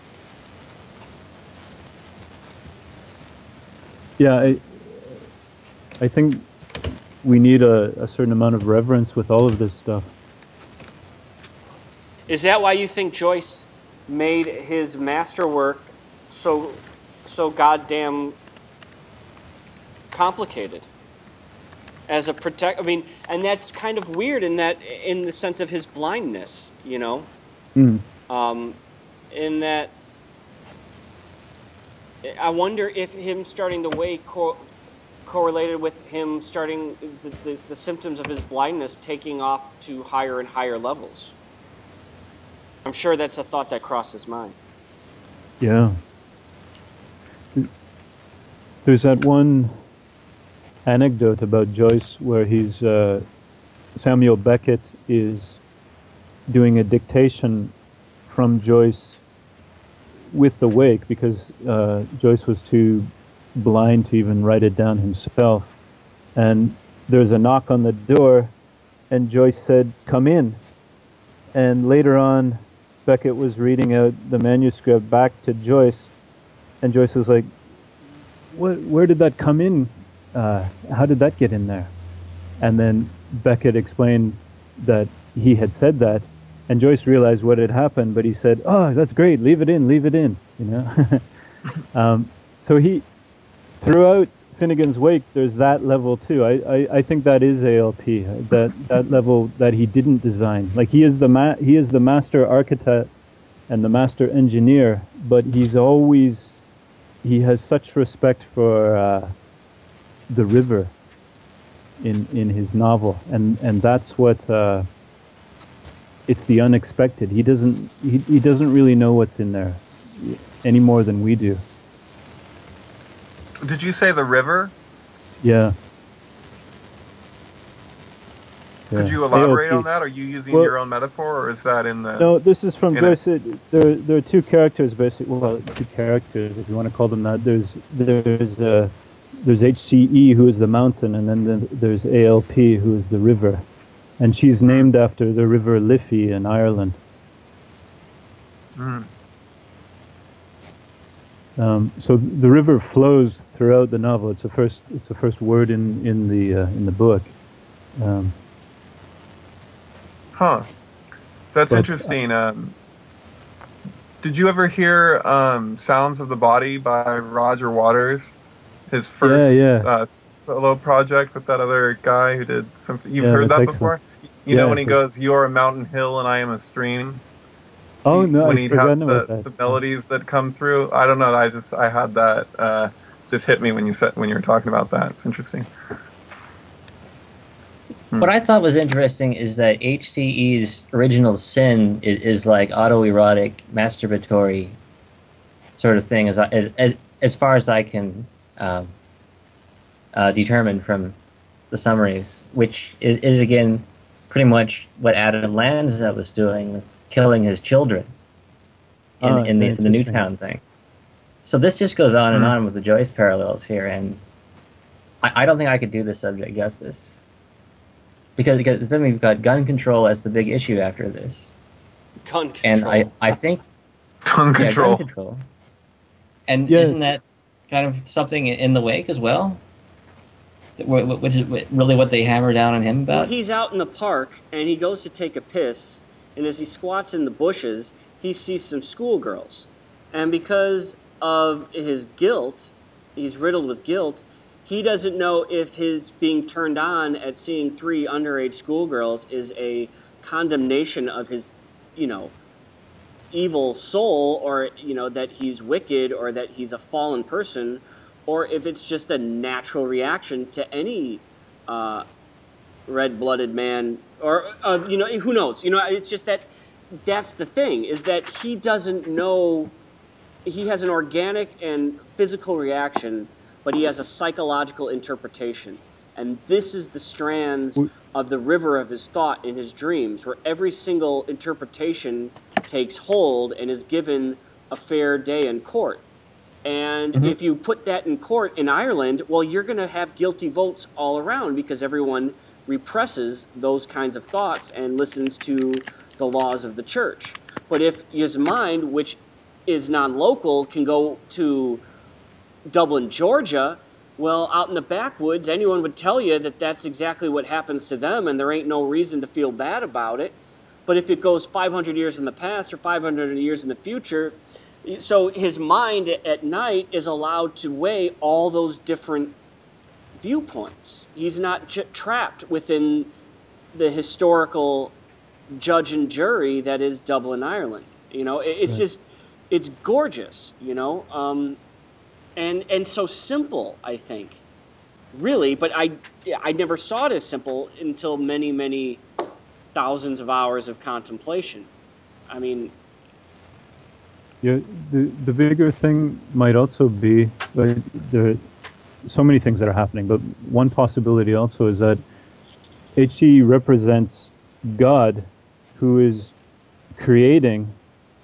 Yeah, I, I think we need a, a certain amount of reverence with all of this stuff. Is that why you think Joyce made his masterwork so so goddamn complicated? As a protect, I mean, and that's kind of weird in that, in the sense of his blindness, you know, Mm. um, in that. I wonder if him starting to wake co- correlated with him starting the, the, the symptoms of his blindness taking off to higher and higher levels. I'm sure that's a thought that crossed his mind. Yeah. There's that one anecdote about Joyce where he's uh, Samuel Beckett is doing a dictation from Joyce with the wake because uh, Joyce was too blind to even write it down himself. And there's a knock on the door, and Joyce said, "Come in." And later on, Beckett was reading out the manuscript back to Joyce, and Joyce was like, "What? Where did that come in? Uh, how did that get in there?" And then Beckett explained that he had said that, and Joyce realized what had happened, but he said, "Oh, that's great. Leave it in. Leave it in." You know. um, so he, throughout Finnegan's Wake, there's that level too. I, I, I think that is A L P. That that level that he didn't design. Like he is the ma- he is the master architect and the master engineer, but he's always he has such respect for uh, the river in in his novel, and and that's what. Uh, It's the unexpected. He doesn't. He, he doesn't really know what's in there, any more than we do. Did you say the river? Yeah. Could Yeah. you elaborate A O P. on that? Are you using Well- your own metaphor, or is that in the? No, this is from in Joyce. It, there, there are two characters, basically. Well, two characters, if you want to call them that. There's, there's, uh, there's H C E, who is the mountain, and then the, there's A L P, who is the river, and she's named after the River Liffey in Ireland. Mm. Um, so the river flows throughout the novel. It's the first. It's the first word in in the uh, in the book. Um, Huh. That's But, interesting. Um, did you ever hear um, "Sounds of the Body" by Roger Waters? His first yeah. Uh, solo project with that other guy who did something. You've Yeah, heard that's that excellent. before? You Yeah, know when he for- goes, "You are a mountain hill and I am a stream." Oh He- no, when I he'd forgot have about the, that. the melodies that come through. I don't know. I just I had that uh, just hit me when you said when you were talking about that. It's interesting. What I thought was interesting is that H C E's original sin is, is like autoerotic, masturbatory sort of thing, as as as, as far as I can um, uh, determine from the summaries, which is, is again pretty much what Adam Lanza was doing, with killing his children in, Oh, in the in the interesting. Newtown thing. So this just goes on and Hmm. on with the Joyce parallels here, and I, I don't think I could do this subject justice. Because, because then we've got gun control as the big issue after this. Gun And control. I, I think... Tongue yeah, control. gun control. And Yes. isn't that kind of something in the wake as well? Wh- Which is really what they hammer down on him Well, about? he's out in the park, and he goes to take a piss, and as he squats in the bushes, he sees some schoolgirls. And because of his guilt, he's riddled with guilt. He doesn't know if his being turned on at seeing three underage schoolgirls is a condemnation of his, you know, evil soul, or, you know, that he's wicked or that he's a fallen person, or if it's just a natural reaction to any uh, red-blooded man, or, uh, you know, who knows? You know, it's just that that's the thing, is that he doesn't know. He has an organic and physical reaction, but he has a psychological interpretation. And this is the strands of the river of his thought in his dreams, where every single interpretation takes hold and is given a fair day in court. And mm-hmm. if you put that in court in Ireland, well, you're going to have guilty votes all around, because everyone represses those kinds of thoughts and listens to the laws of the church. But if his mind, which is non-local, can go to Dublin, Georgia, well, out in the backwoods, anyone would tell you that that's exactly what happens to them, and there ain't no reason to feel bad about it. But if it goes five hundred years in the past or five hundred years in the future, so his mind at night is allowed to weigh all those different viewpoints. He's not j- trapped within the historical judge and jury that is Dublin, Ireland. You know, it, it's right. just, it's gorgeous, you know, um, and and so simple, I think, really. But I, I never saw it as simple until many, many thousands of hours of contemplation. I mean... Yeah, the, the bigger thing might also be, like, there are so many things that are happening, but one possibility also is that H G represents God, who is creating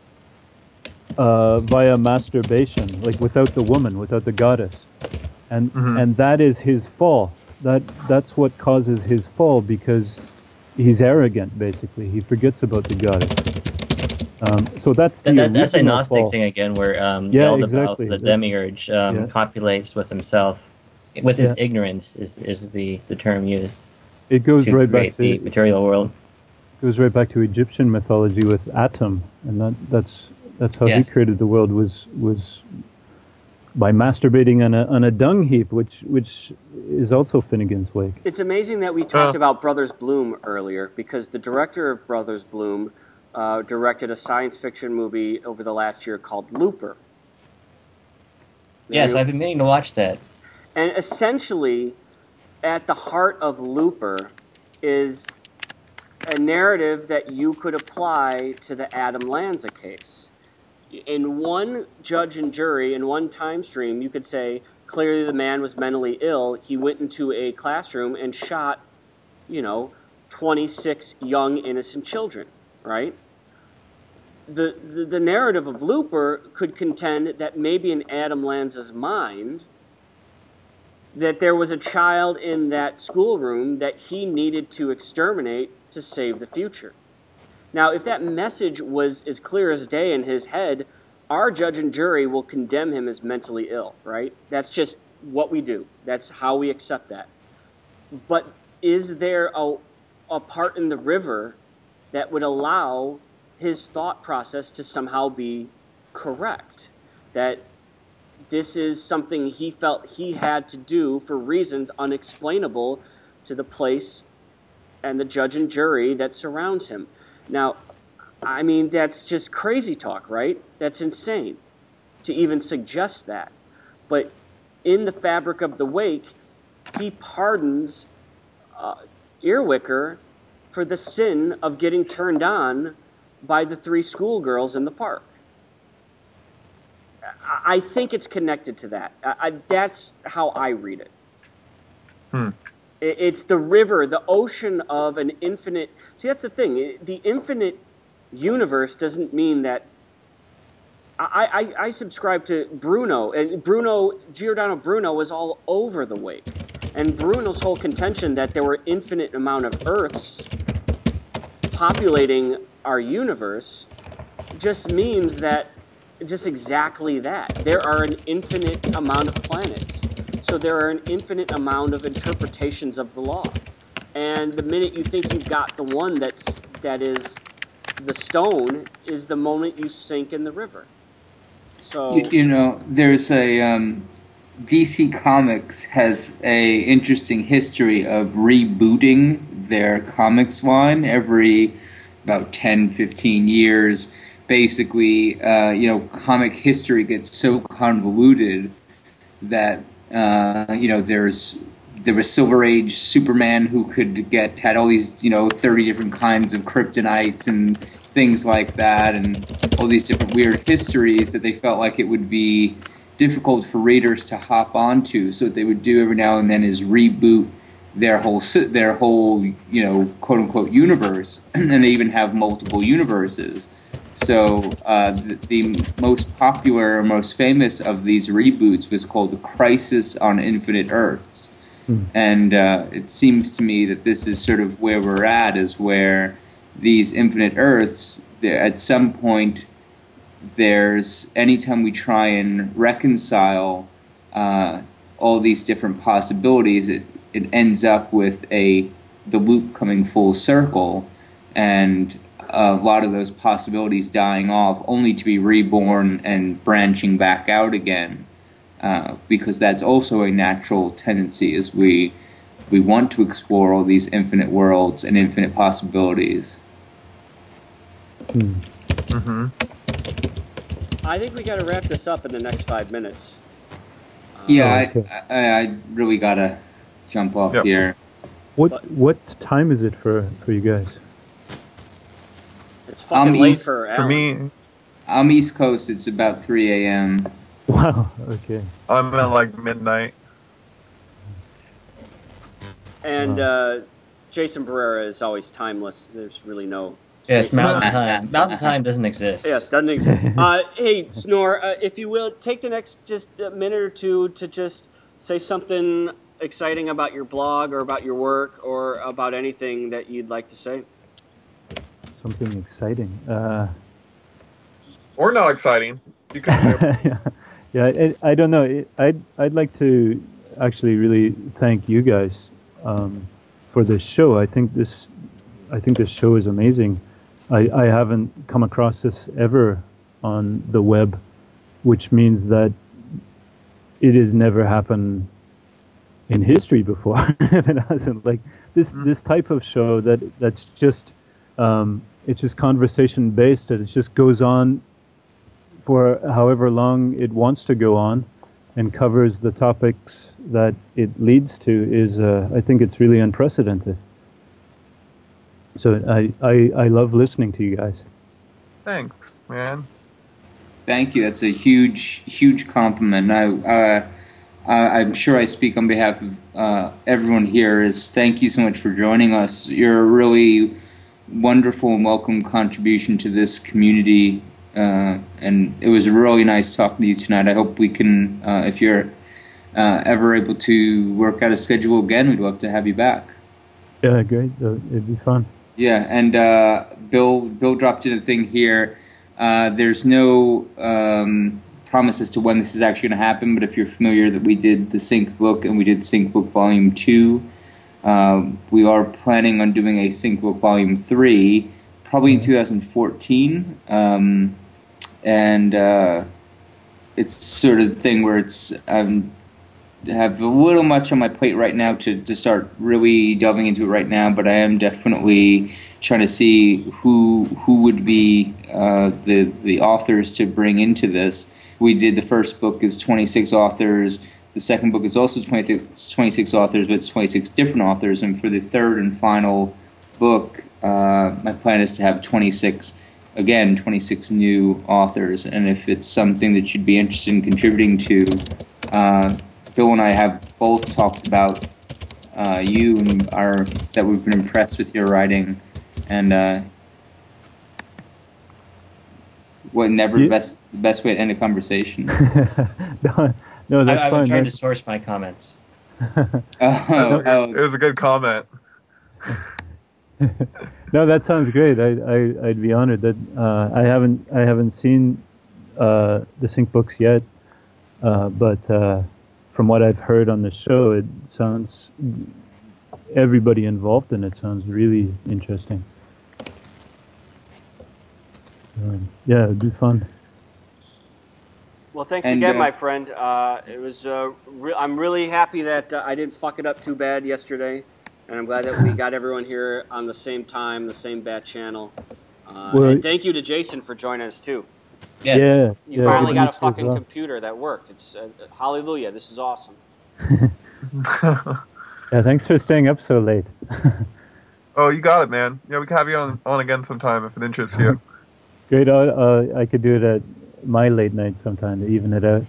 uh, via masturbation, like without the woman, without the goddess. And mm-hmm. and that is his fall. That That's what causes his fall, because he's arrogant, basically. He forgets about the goddess. Um, so that's the that, that, that's a Gnostic fall. thing again, where um, yeah, Beelzebub, exactly. the that's, demiurge, um, yeah. copulates with himself. With his yeah. ignorance is is the, the term used. It goes to right back to the material world. Goes right back to Egyptian mythology with Atum, and that, that's that's how yes. he created the world, was was by masturbating on a on a dung heap, which which is also Finnegan's Wake. It's amazing that we talked uh. about Brothers Bloom earlier, because the director of Brothers Bloom uh, directed a science fiction movie over the last year called Looper. Yes, I've been meaning to watch that. And essentially, at the heart of Looper is a narrative that you could apply to the Adam Lanza case. In one judge and jury, in one time stream, you could say, clearly the man was mentally ill. He went into a classroom and shot, you know, twenty-six young, innocent children, right? The, the, the narrative of Looper could contend that maybe in Adam Lanza's mind, that there was a child in that schoolroom that he needed to exterminate to save the future. Now, if that message was as clear as day in his head, our judge and jury will condemn him as mentally ill, right? That's just what we do. That's how we accept that. But is there a, a part in the river that would allow his thought process to somehow be correct? That this is something he felt he had to do for reasons unexplainable to the place and the judge and jury that surrounds him. Now, I mean, that's just crazy talk, right? That's insane to even suggest that. But in the fabric of the wake, he pardons uh, Earwicker for the sin of getting turned on by the three schoolgirls in the park. I think it's connected to that. I, I, that's how I read it. Hmm. it. It's the river, the ocean of an infinite... See, that's the thing. The infinite universe doesn't mean that... I, I, I subscribe to Bruno, and Bruno, Giordano Bruno was all over the wake. And Bruno's whole contention that there were infinite amount of Earths populating our universe just means that just exactly that. There are an infinite amount of planets. So there are an infinite amount of interpretations of the law. And the minute you think you've got the one that's that is the stone is the moment you sink in the river. So You, you know, there's a um, D C Comics has a interesting history of rebooting their comics line every about ten, fifteen years. Basically, uh, you know, comic history gets so convoluted that uh, you know there's there was Silver Age Superman who could get had all these you know thirty different kinds of kryptonites and things like that, and all these different weird histories that they felt like it would be difficult for readers to hop onto. So what they would do every now and then is reboot their whole their whole you know quote unquote universe, and they even have multiple universes. So uh, the, the most popular or most famous of these reboots was called The Crisis on Infinite Earths. Hmm. And uh, it seems to me that this is sort of where we're at, is where these infinite Earths, there, at some point, there's, anytime we try and reconcile uh, all these different possibilities, it, it ends up with a the loop coming full circle, and a lot of those possibilities dying off, only to be reborn and branching back out again, uh, because that's also a natural tendency, as we we want to explore all these infinite worlds and infinite possibilities. Hmm. Mm-hmm. I think we got to wrap this up in the next five minutes. Yeah, Oh, okay. I, I, I really gotta jump off Yep. here. What what time is it for, for you guys? It's fucking I'm late east- for For Alan. me, I'm East Coast. It's about three a.m. Wow. Okay. I'm at like midnight. And Wow. uh, Jason Barrera is always timeless. There's really no Yes, space. mountain Mountain time. Mountain time doesn't exist. Yes, doesn't exist. uh, hey, Snore, uh, if you will, take the next just a minute or two to just say something exciting about your blog or about your work or about anything that you'd like to say. Something exciting. Uh, Or not exciting. You can say yeah, yeah. I, I don't know. It- I'd I'd like to actually really thank you guys um, for this show. I think this I think this show is amazing. I, I haven't come across this ever on the web, which means that it has never happened in history before. It hasn't, like this this type of show that that's just um, it's just conversation based. It just goes on for however long it wants to go on, and covers the topics that it leads to. Is uh, I think it's really unprecedented. So I, I I love listening to you guys. thanks, man. Thank you. That's a huge, huge compliment. I, uh, I, I'm sure I speak on behalf of uh, everyone here. Is thank you so much for joining us. You're a really wonderful and welcome contribution to this community, uh, and it was really nice talking to you tonight. I hope we can, uh, if you're uh, ever able to work out a schedule again, we'd love to have you back. Yeah, great. Uh, It'd be fun. Yeah, and uh, Bill Bill dropped in a thing here. Uh, there's no um, promise as to when this is actually going to happen, but if you're familiar that we did the Sync book and we did Sync book Volume two, uh, we are planning on doing a Sync book Volume three, probably in two thousand fourteen. Um, and uh, it's sort of the thing where it's um, have a little much on my plate right now to, to start really delving into it right now, but I am definitely trying to see who who would be uh, the the authors to bring into this. We did the first book is twenty-six authors. The second book is also twenty-six authors, but it's twenty-six different authors. And for the third and final book, uh, my plan is to have twenty-six, again, twenty-six new authors. And if it's something that you'd be interested in contributing to, uh, Phil and I have both talked about uh, you and our that we've been impressed with your writing, and uh, what never Yeah. best the best way to end a conversation. no, no, that's I, I've fine. been trying to That's- source my comments. oh, It oh, was a good comment. No, that sounds great. I, I I'd be honored. That uh, I haven't I haven't seen uh, the Sync books yet, uh, but uh, from what I've heard on the show, it sounds everybody involved in it sounds really interesting. Um, yeah, it'd be fun. Well, thanks And, again, uh, my friend. Uh, it was. Uh, re- I'm really happy that uh, I didn't fuck it up too bad yesterday, and I'm glad that we got everyone here on the same time, the same bat channel. Uh, Well- and thank you to Jason for joining us too. Yeah. Yeah. You yeah, finally good got a news as fucking well. computer that worked. It's uh, hallelujah. This is awesome. Yeah, thanks for staying up so late. Oh, you got it, man. Yeah, we can have you on, on again sometime if it interests you. Great. Uh, uh, I could do it at my late night sometime to even it out.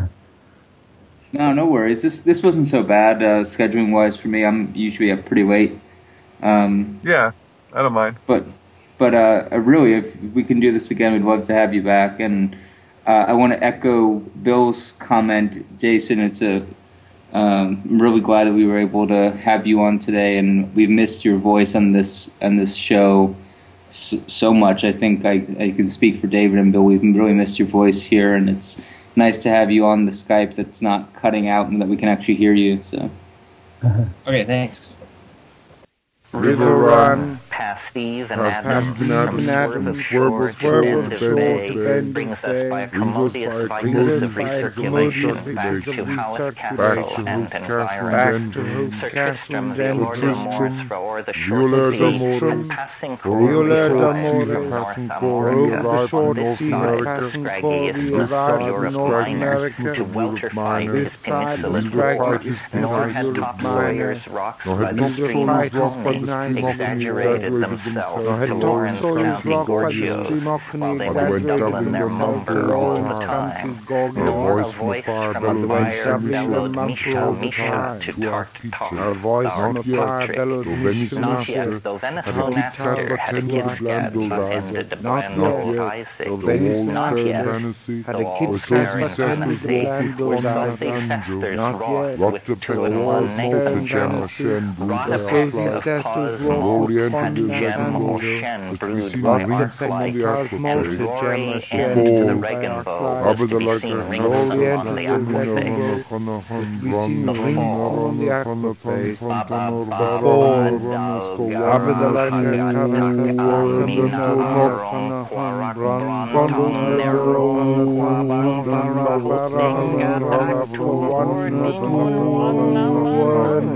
No, no worries. This this wasn't so bad uh, scheduling wise for me. I'm usually up pretty late. Um, Yeah, I don't mind. But but uh, uh, really, if we can do this again, we'd love to have you back. And uh, I want to echo Bill's comment, Jason. It's a um, I'm really glad that we were able to have you on today, and we've missed your voice on this on this show so, so much. I think I I can speak for David and Bill. We've really missed your voice here, and it's nice to have you on the Skype that's not cutting out and that we can actually hear you. So. Okay, thanks. River run, past Steve and Past Adam, Steve and from Adam, swerve of shore swerve to of bend shore of to bay, bend brings of us bay, by brings us commodious by vitals commodious of vitals, recirculation back commodious to Howth back Castle to and Howth Castle environs. and environs. Sir Sir Tristram, the Tristram, Lord of Tristram, Morris, o'er the Viola short da sea, Mora, and passing for core over the we short arrive sea, from and North passing core we America. arrive from On this North side, America. the scraggy This isthmus of side, the Europe scraggy Minor, isthmus to of Europe welterfy Minor. this peninsula's roar, nor had top Sawyer's rocks Nor by had the Tom stream of Sawyer's rocks by the Coney stream of Coney exaggerated exaggerated themselves themselves to to Lawrence Lawrence County County gorgios, while they while they went went doubling doubling their their mumper mumper all all the the time. time. And a Nor a voice from voice afar from a bellowed fire Misha, bellowed Misha, Misha, all the Misha time to to our tart teacher. tongue. Our voice Our from afar trick. bellowed Misha, Not yet, Misha. though Venice Had a the Kit Kat master had a attended Gilsgad Blando unended the Raza. brand Not old yet. Isaac. Though Venice Not in yet. Tennessee Though all was so fair in successful Tennessee, Blando or Raza. filthy festers Not wrought yet. with Rocked up two the in all one smoke nature. and Gemma Shen brewed Wrought by a a packet fly. of From cosmos, Orient to the gem or Regenbogen shen was to be brewed seen by winking arc from light, the and aquaplane. glory end Before the Regenbow was Abba to the be like seen a ringsome on hand the of the aquaface. we seen The rings fall. on the aquaface. Baba Before Baba Abba the like a Kayak Amina Ron Karak Quarak Bron Bron Tom Nero Quaban Barok Ningat Axco One One One One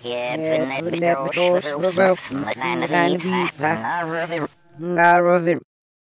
Narrow